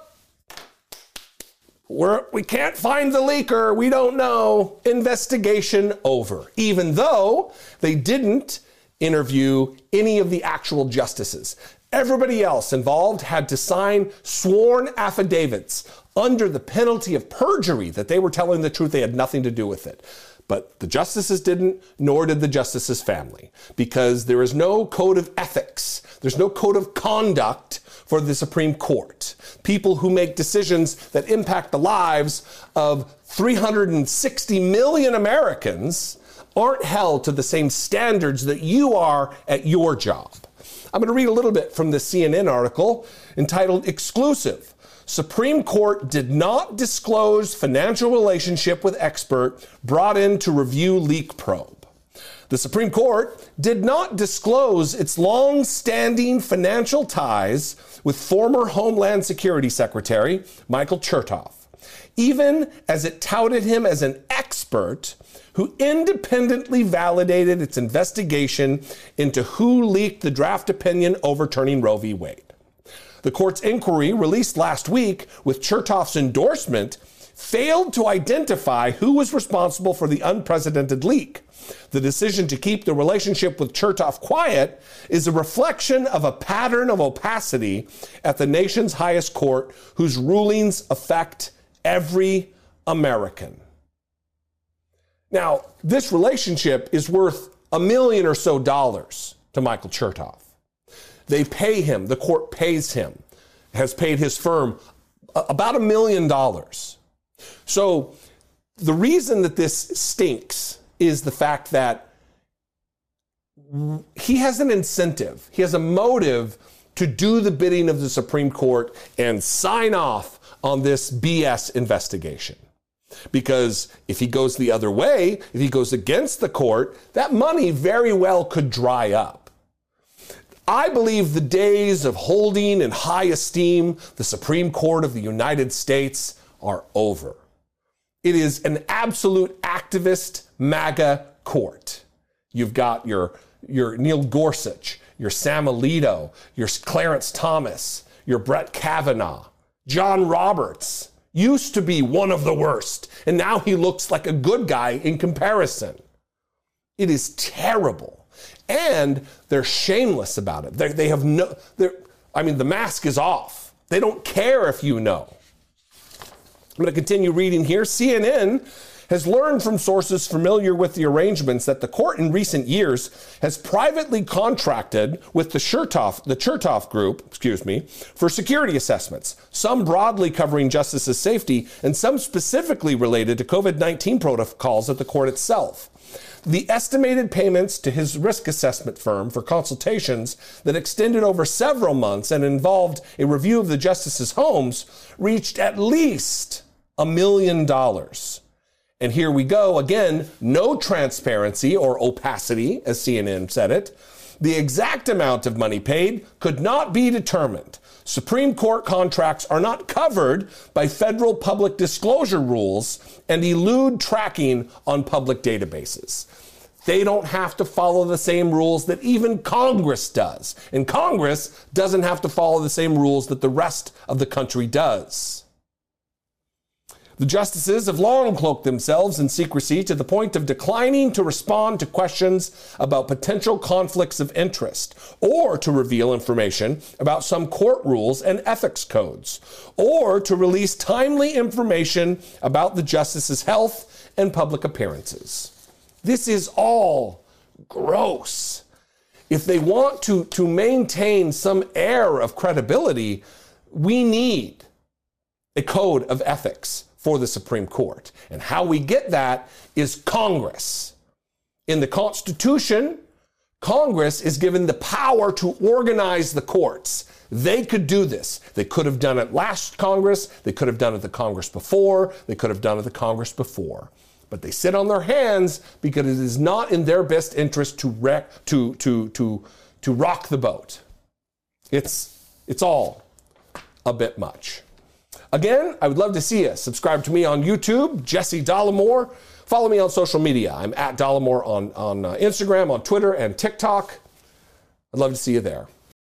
We're, we can't find the leaker. We don't know. Investigation over. Even though they didn't interview any of the actual justices. Everybody else involved had to sign sworn affidavits under the penalty of perjury that they were telling the truth. They had nothing to do with it. But the justices didn't, nor did the justices' family, because there is no code of ethics. There's no code of conduct for the Supreme Court. People who make decisions that impact the lives of three hundred sixty million Americans aren't held to the same standards that you are at your job. I'm going to read a little bit from the C N N article entitled "Exclusive. Supreme Court did not disclose financial relationship with expert brought in to review leak probe." The Supreme Court did not disclose its long-standing financial ties with former Homeland Security Secretary Michael Chertoff, even as it touted him as an expert who independently validated its investigation into who leaked the draft opinion overturning Roe v. Wade. The court's inquiry, released last week with Chertoff's endorsement, failed to identify who was responsible for the unprecedented leak. The decision to keep the relationship with Chertoff quiet is a reflection of a pattern of opacity at the nation's highest court, whose rulings affect every American. Now, this relationship is worth a million or so dollars to Michael Chertoff. They pay him, the court pays him, has paid his firm about a million dollars. So the reason that this stinks is the fact that he has an incentive, he has a motive to do the bidding of the Supreme Court and sign off on this B S investigation. Because if he goes the other way, if he goes against the court, that money very well could dry up. I believe the days of holding in high esteem the Supreme Court of the United States are over. It is an absolute activist MAGA court. You've got your, your Neil Gorsuch, your Sam Alito, your Clarence Thomas, your Brett Kavanaugh, John Roberts. Used to be one of the worst, and now he looks like a good guy in comparison. It is terrible, and they're shameless about it. They're, they have no, they're, I mean, the mask is off. They don't care if you know. I'm going to continue reading here. C N N has learned from sources familiar with the arrangements that the court in recent years has privately contracted with the Chertoff, the Chertoff Group, excuse me, for security assessments, some broadly covering justices' safety and some specifically related to COVID nineteen protocols at the court itself. The estimated payments to his risk assessment firm for consultations that extended over several months and involved a review of the justices' homes reached at least a million dollars. And here we go again, no transparency or opacity, as C N N said it. The exact amount of money paid could not be determined. Supreme Court contracts are not covered by federal public disclosure rules and elude tracking on public databases. They don't have to follow the same rules that even Congress does. And Congress doesn't have to follow the same rules that the rest of the country does. The justices have long cloaked themselves in secrecy to the point of declining to respond to questions about potential conflicts of interest or to reveal information about some court rules and ethics codes or to release timely information about the justices' health and public appearances. This is all gross. If they want to, to maintain some air of credibility, we need a code of ethics for the Supreme Court. And how we get that is Congress. In the Constitution, Congress is given the power to organize the courts. They could do this. They could have done it last Congress. They could have done it the Congress before. They could have done it the Congress before. But they sit on their hands because it is not in their best interest to wreck, to, to, to, to rock the boat. It's, it's all a bit much. Again, I would love to see you. Subscribe to me on YouTube, Jesse Dollemore. Follow me on social media. I'm at Dollemore on, on uh, Instagram, on Twitter, and TikTok. I'd love to see you there.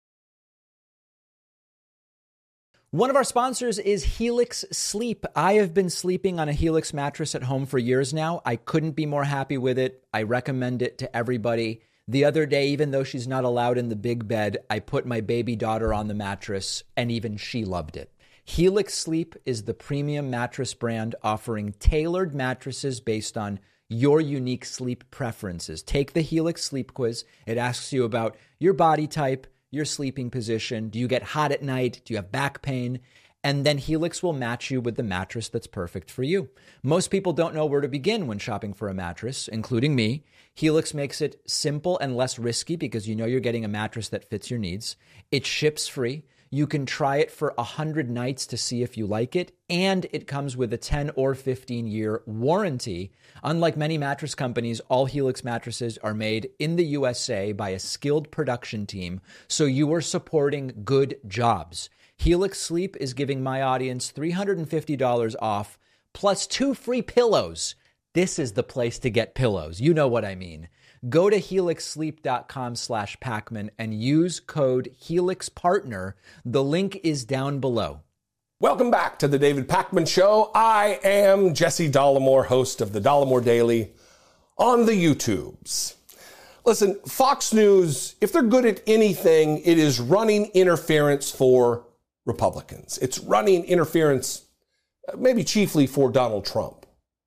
One of our sponsors is Helix Sleep. I have been sleeping on a Helix mattress at home for years now. I couldn't be more happy with it. I recommend it to everybody. The other day, even though she's not allowed in the big bed, I put my baby daughter on the mattress, and even she loved it. Helix Sleep is the premium mattress brand offering tailored mattresses based on your unique sleep preferences. Take the Helix Sleep Quiz. It asks you about your body type, your sleeping position. Do you get hot at night? Do you have back pain? And then Helix will match you with the mattress that's perfect for you. Most people don't know where to begin when shopping for a mattress, including me. Helix makes it simple and less risky because you know you're getting a mattress that fits your needs. It ships free. You can try it for one hundred nights to see if you like it, and it comes with a ten or fifteen year warranty. Unlike many mattress companies, all Helix mattresses are made in the U S A by a skilled production team, so you are supporting good jobs. Helix Sleep is giving my audience three hundred fifty dollars off, plus two free pillows. This is the place to get pillows. You know what I mean. Go to helixsleep.com slash Pacman and use code HelixPartner. The link is down below. Welcome back to the David Pacman Show. I am Jesse Dollemore, host of the Dollemore Daily on the YouTubes. Listen, Fox News, if they're good at anything, it is running interference for Republicans. It's running interference, maybe chiefly for Donald Trump.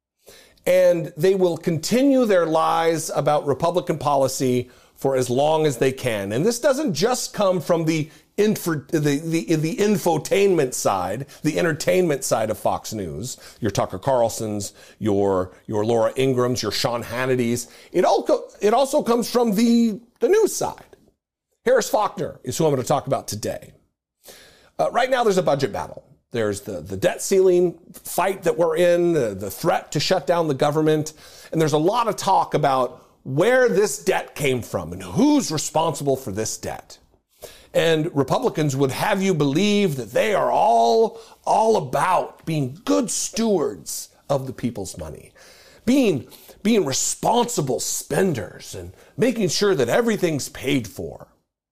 And they will continue their lies about Republican policy for as long as they can. And this doesn't just come from the info, the, the, the infotainment side, the entertainment side of Fox News, your Tucker Carlsons, your, your Laura Ingrams, your Sean Hannitys. It, all co- it also comes from the, the news side. Harris Faulkner is who I'm going to talk about today. Uh, right now, there's a budget battle. There's the, the debt ceiling fight that we're in, the, the threat to shut down the government. And there's a lot of talk about where this debt came from and who's responsible for this debt. And Republicans would have you believe that they are all, all about being good stewards of the people's money, being, being responsible spenders and making sure that everything's paid for,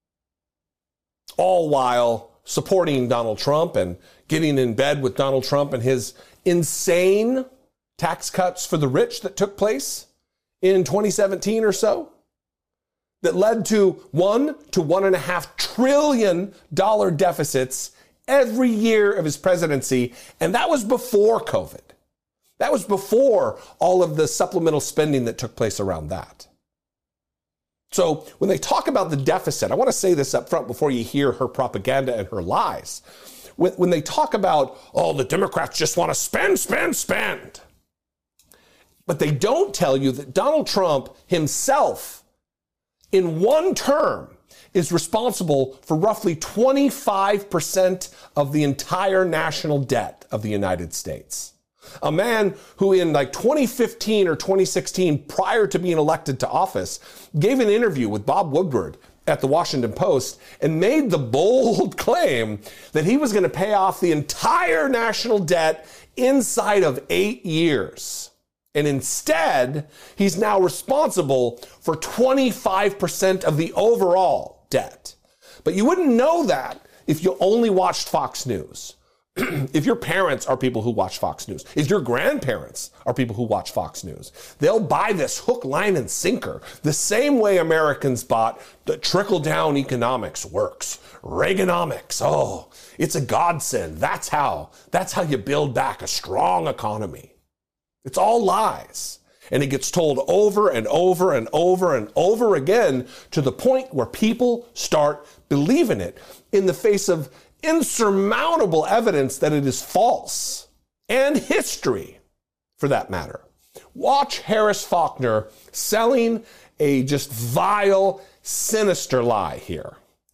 all while supporting Donald Trump and getting in bed with Donald Trump and his insane tax cuts for the rich that took place in twenty seventeen or so, that led to one to one and a half trillion dollar deficits every year of his presidency. And that was before COVID. That was before all of the supplemental spending that took place around that. So when they talk about the deficit, I want to say this up front before you hear her propaganda and her lies. When, when they talk about, oh, the Democrats just want to spend, spend, spend. But they don't tell you that Donald Trump himself, in one term, is responsible for roughly twenty-five percent of the entire national debt of the United States. A man who in like twenty fifteen or twenty sixteen, prior to being elected to office, gave an interview with Bob Woodward at the Washington Post and made the bold claim that he was going to pay off the entire national debt inside of eight years. And instead, he's now responsible for twenty-five percent of the overall debt. But you wouldn't know that if you only watched Fox News. If your parents are people who watch Fox News, if your grandparents are people who watch Fox News, they'll buy this hook, line, and sinker the same way Americans bought that trickle-down economics works. Reaganomics, oh, it's a godsend. That's how, that's how you build back a strong economy. It's all lies. And it gets told over and over and over and over again to the point where people start believing it in the face of insurmountable evidence that it is false, and history for that matter. Watch Harris Faulkner selling a just vile, sinister lie here.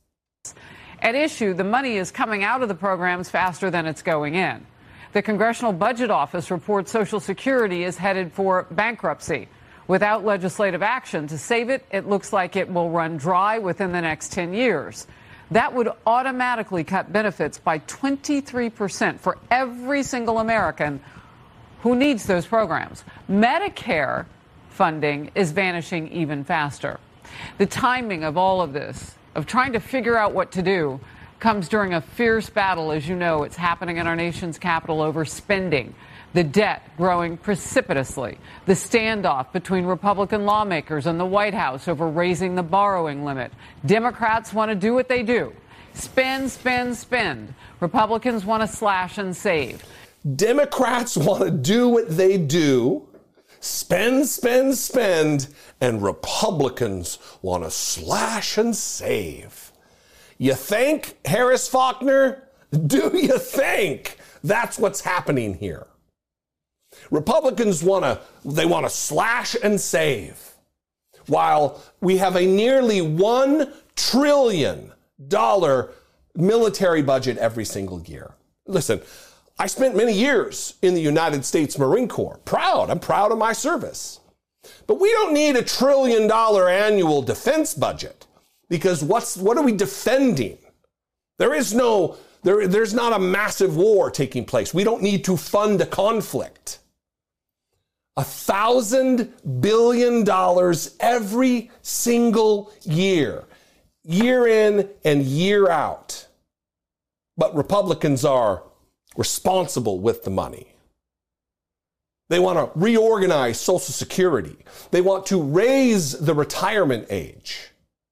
At issue, the money is coming out of the programs faster than it's going in. The Congressional Budget Office reports Social Security is headed for bankruptcy. Without legislative action to save it, it looks like it will run dry within the next ten years. That would automatically cut benefits by twenty-three percent for every single American who needs those programs. Medicare funding is vanishing even faster. The timing of all of this, of trying to figure out what to do, comes during a fierce battle. As you know, it's happening in our nation's capital over spending. The debt growing precipitously. The standoff between Republican lawmakers and the White House over raising the borrowing limit. Democrats want to do what they do. Spend, spend, spend. Republicans want to slash and save. Democrats want to do what they do. Spend, spend, spend. And Republicans want to slash and save. You think, Harris Faulkner? Do you think that's what's happening here? Republicans want to, they want to slash and save, while we have a nearly one trillion dollars military budget every single year. Listen, I spent many years in the United States Marine Corps. Proud, I'm proud of my service. But we don't need a trillion dollar annual defense budget, because what's, what are we defending? There is no, there, there's not a massive war taking place. We don't need to fund a conflict. A thousand billion dollars every single year, year in and year out. But Republicans are responsible with the money. They want to reorganize Social Security. They want to raise the retirement age.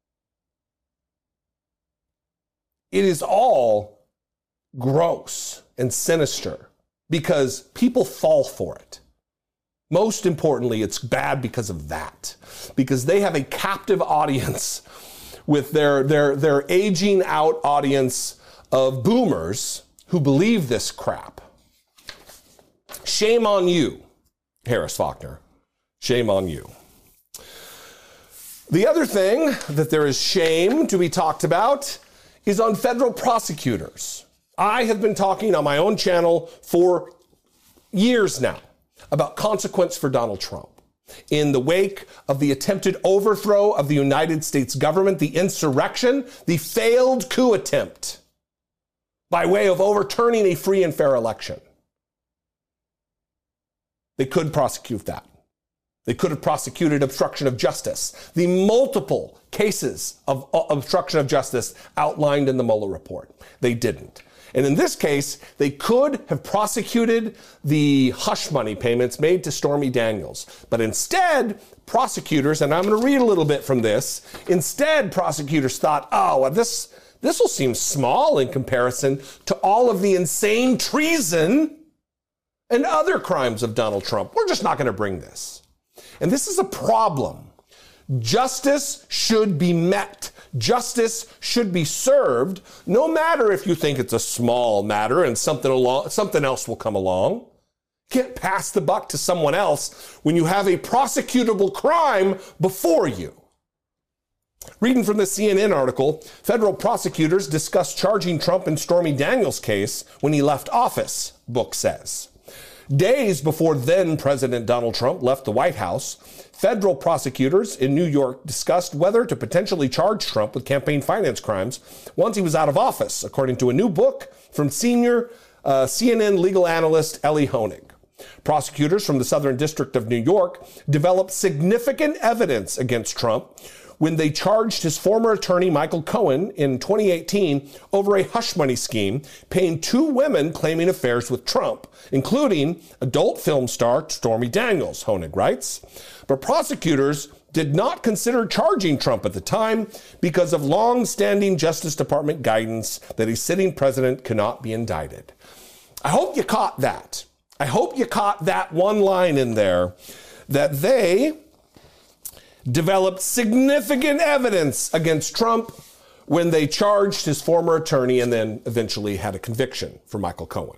It is all gross and sinister because people fall for it. Most importantly, it's bad because of that, because they have a captive audience with their, their, their aging out audience of boomers who believe this crap. Shame on you, Harris Faulkner. Shame on you. The other thing that there is shame to be talked about is on federal prosecutors. I have been talking on my own channel for years now about consequence for Donald Trump. In the wake of the attempted overthrow of the United States government, the insurrection, the failed coup attempt by way of overturning a free and fair election. They could prosecute that. They could have prosecuted obstruction of justice. The multiple cases of obstruction of justice outlined in the Mueller report. They didn't. And in this case, they could have prosecuted the hush money payments made to Stormy Daniels. But instead, prosecutors, and I'm going to read a little bit from this, instead prosecutors thought, oh, well, this, this will seem small in comparison to all of the insane treason and other crimes of Donald Trump. We're just not going to bring this. And this is a problem. Justice should be met. Justice should be served, no matter if you think it's a small matter and something along, something else will come along. You can't pass the buck to someone else when you have a prosecutable crime before you. Reading from the C N N article, federal prosecutors discuss charging Trump in Stormy Daniels' case when he left office, book says. Days before then-President Donald Trump left the White House, federal prosecutors in New York discussed whether to potentially charge Trump with campaign finance crimes once he was out of office, according to a new book from senior uh, C N N legal analyst Elie Honig. Prosecutors from the Southern District of New York developed significant evidence against Trump when they charged his former attorney Michael Cohen in twenty eighteen over a hush money scheme paying two women claiming affairs with Trump, including adult film star Stormy Daniels, Honig writes. But prosecutors did not consider charging Trump at the time because of long-standing Justice Department guidance that a sitting president cannot be indicted. I hope you caught that. I hope you caught that one line in there, that they developed significant evidence against Trump when they charged his former attorney and then eventually had a conviction for Michael Cohen.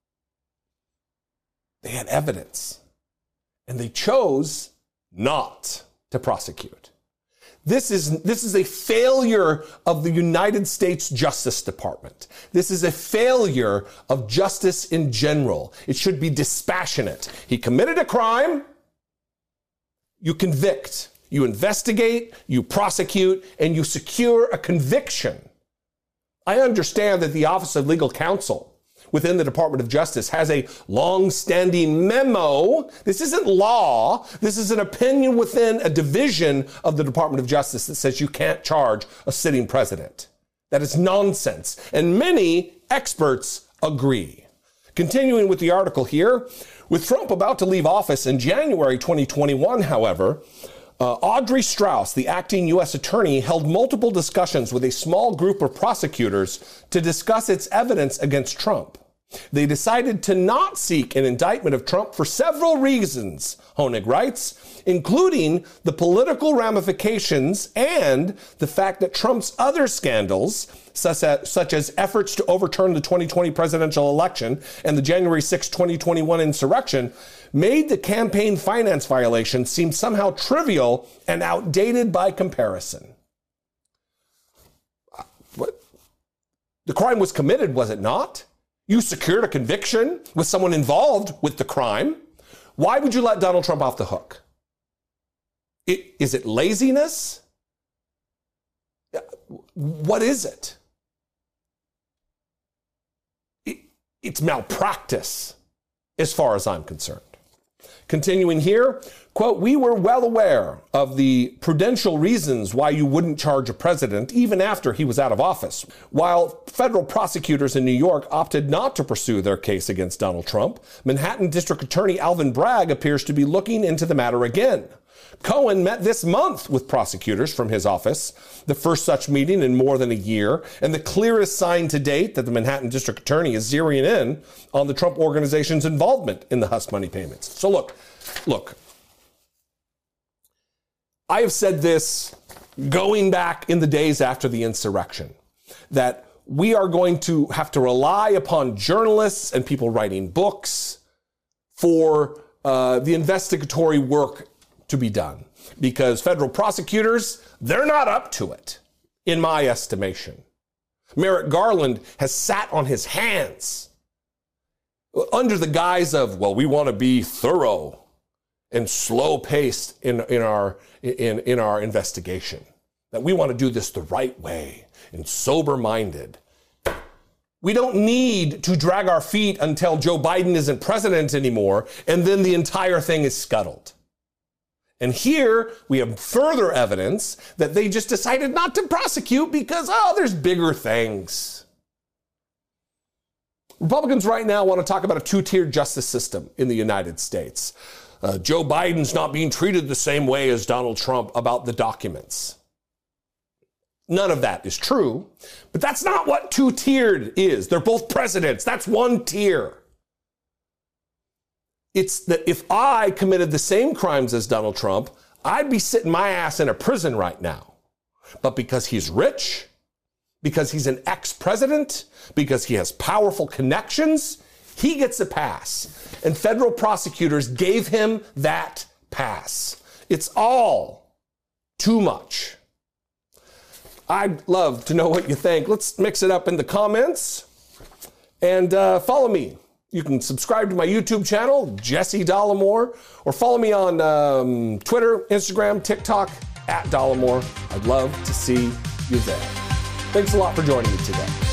They had evidence, and they chose not to prosecute. This is, this is a failure of the United States Justice Department. This is a failure of justice in general. It should be dispassionate. He committed a crime, you convict. You investigate, you prosecute, and you secure a conviction. I understand that the Office of Legal Counsel within the Department of Justice has a long-standing memo. This isn't law. This is an opinion within a division of the Department of Justice that says you can't charge a sitting president. That is nonsense. And many experts agree. Continuing with the article here, with Trump about to leave office in January twenty twenty-one, however, uh, Audrey Strauss, the acting U S attorney, held multiple discussions with a small group of prosecutors to discuss its evidence against Trump. They decided to not seek an indictment of Trump for several reasons, Honig writes, including the political ramifications and the fact that Trump's other scandals, such as, such as efforts to overturn the twenty twenty presidential election and the January sixth, twenty twenty-one insurrection, made the campaign finance violation seem somehow trivial and outdated by comparison. What? The crime was committed, was it not? You secured a conviction with someone involved with the crime. Why would you let Donald Trump off the hook? It, is it laziness? What is it? it? It's malpractice, as far as I'm concerned. Continuing here, quote, we were well aware of the prudential reasons why you wouldn't charge a president even after he was out of office. While federal prosecutors in New York opted not to pursue their case against Donald Trump, Manhattan District Attorney Alvin Bragg appears to be looking into the matter again. Cohen met this month with prosecutors from his office, the first such meeting in more than a year, and the clearest sign to date that the Manhattan District Attorney is zeroing in on the Trump Organization's involvement in the hush money payments. So look, look, I have said this going back in the days after the insurrection, that we are going to have to rely upon journalists and people writing books for uh, the investigatory work to be done, because federal prosecutors, they're not up to it, in my estimation. Merrick Garland has sat on his hands under the guise of, well, we want to be thorough and slow-paced in, in, our, in, in our investigation, that we want to do this the right way and sober-minded. We don't need to drag our feet until Joe Biden isn't president anymore, and then the entire thing is scuttled. And here we have further evidence that they just decided not to prosecute because, oh, there's bigger things. Republicans right now want to talk about a two-tiered justice system in the United States. Uh, Joe Biden's not being treated the same way as Donald Trump about the documents. None of that is true, but that's not what two-tiered is. They're both presidents. That's one tier. It's that if I committed the same crimes as Donald Trump, I'd be sitting my ass in a prison right now. But because he's rich, because he's an ex-president, because he has powerful connections, he gets a pass. And federal prosecutors gave him that pass. It's all too much. I'd love to know what you think. Let's mix it up in the comments. And uh, follow me. You can subscribe to my YouTube channel, Jesse Dollemore, or follow me on um, Twitter, Instagram, TikTok, at Dollemore. I'd love to see you there. Thanks a lot for joining me today.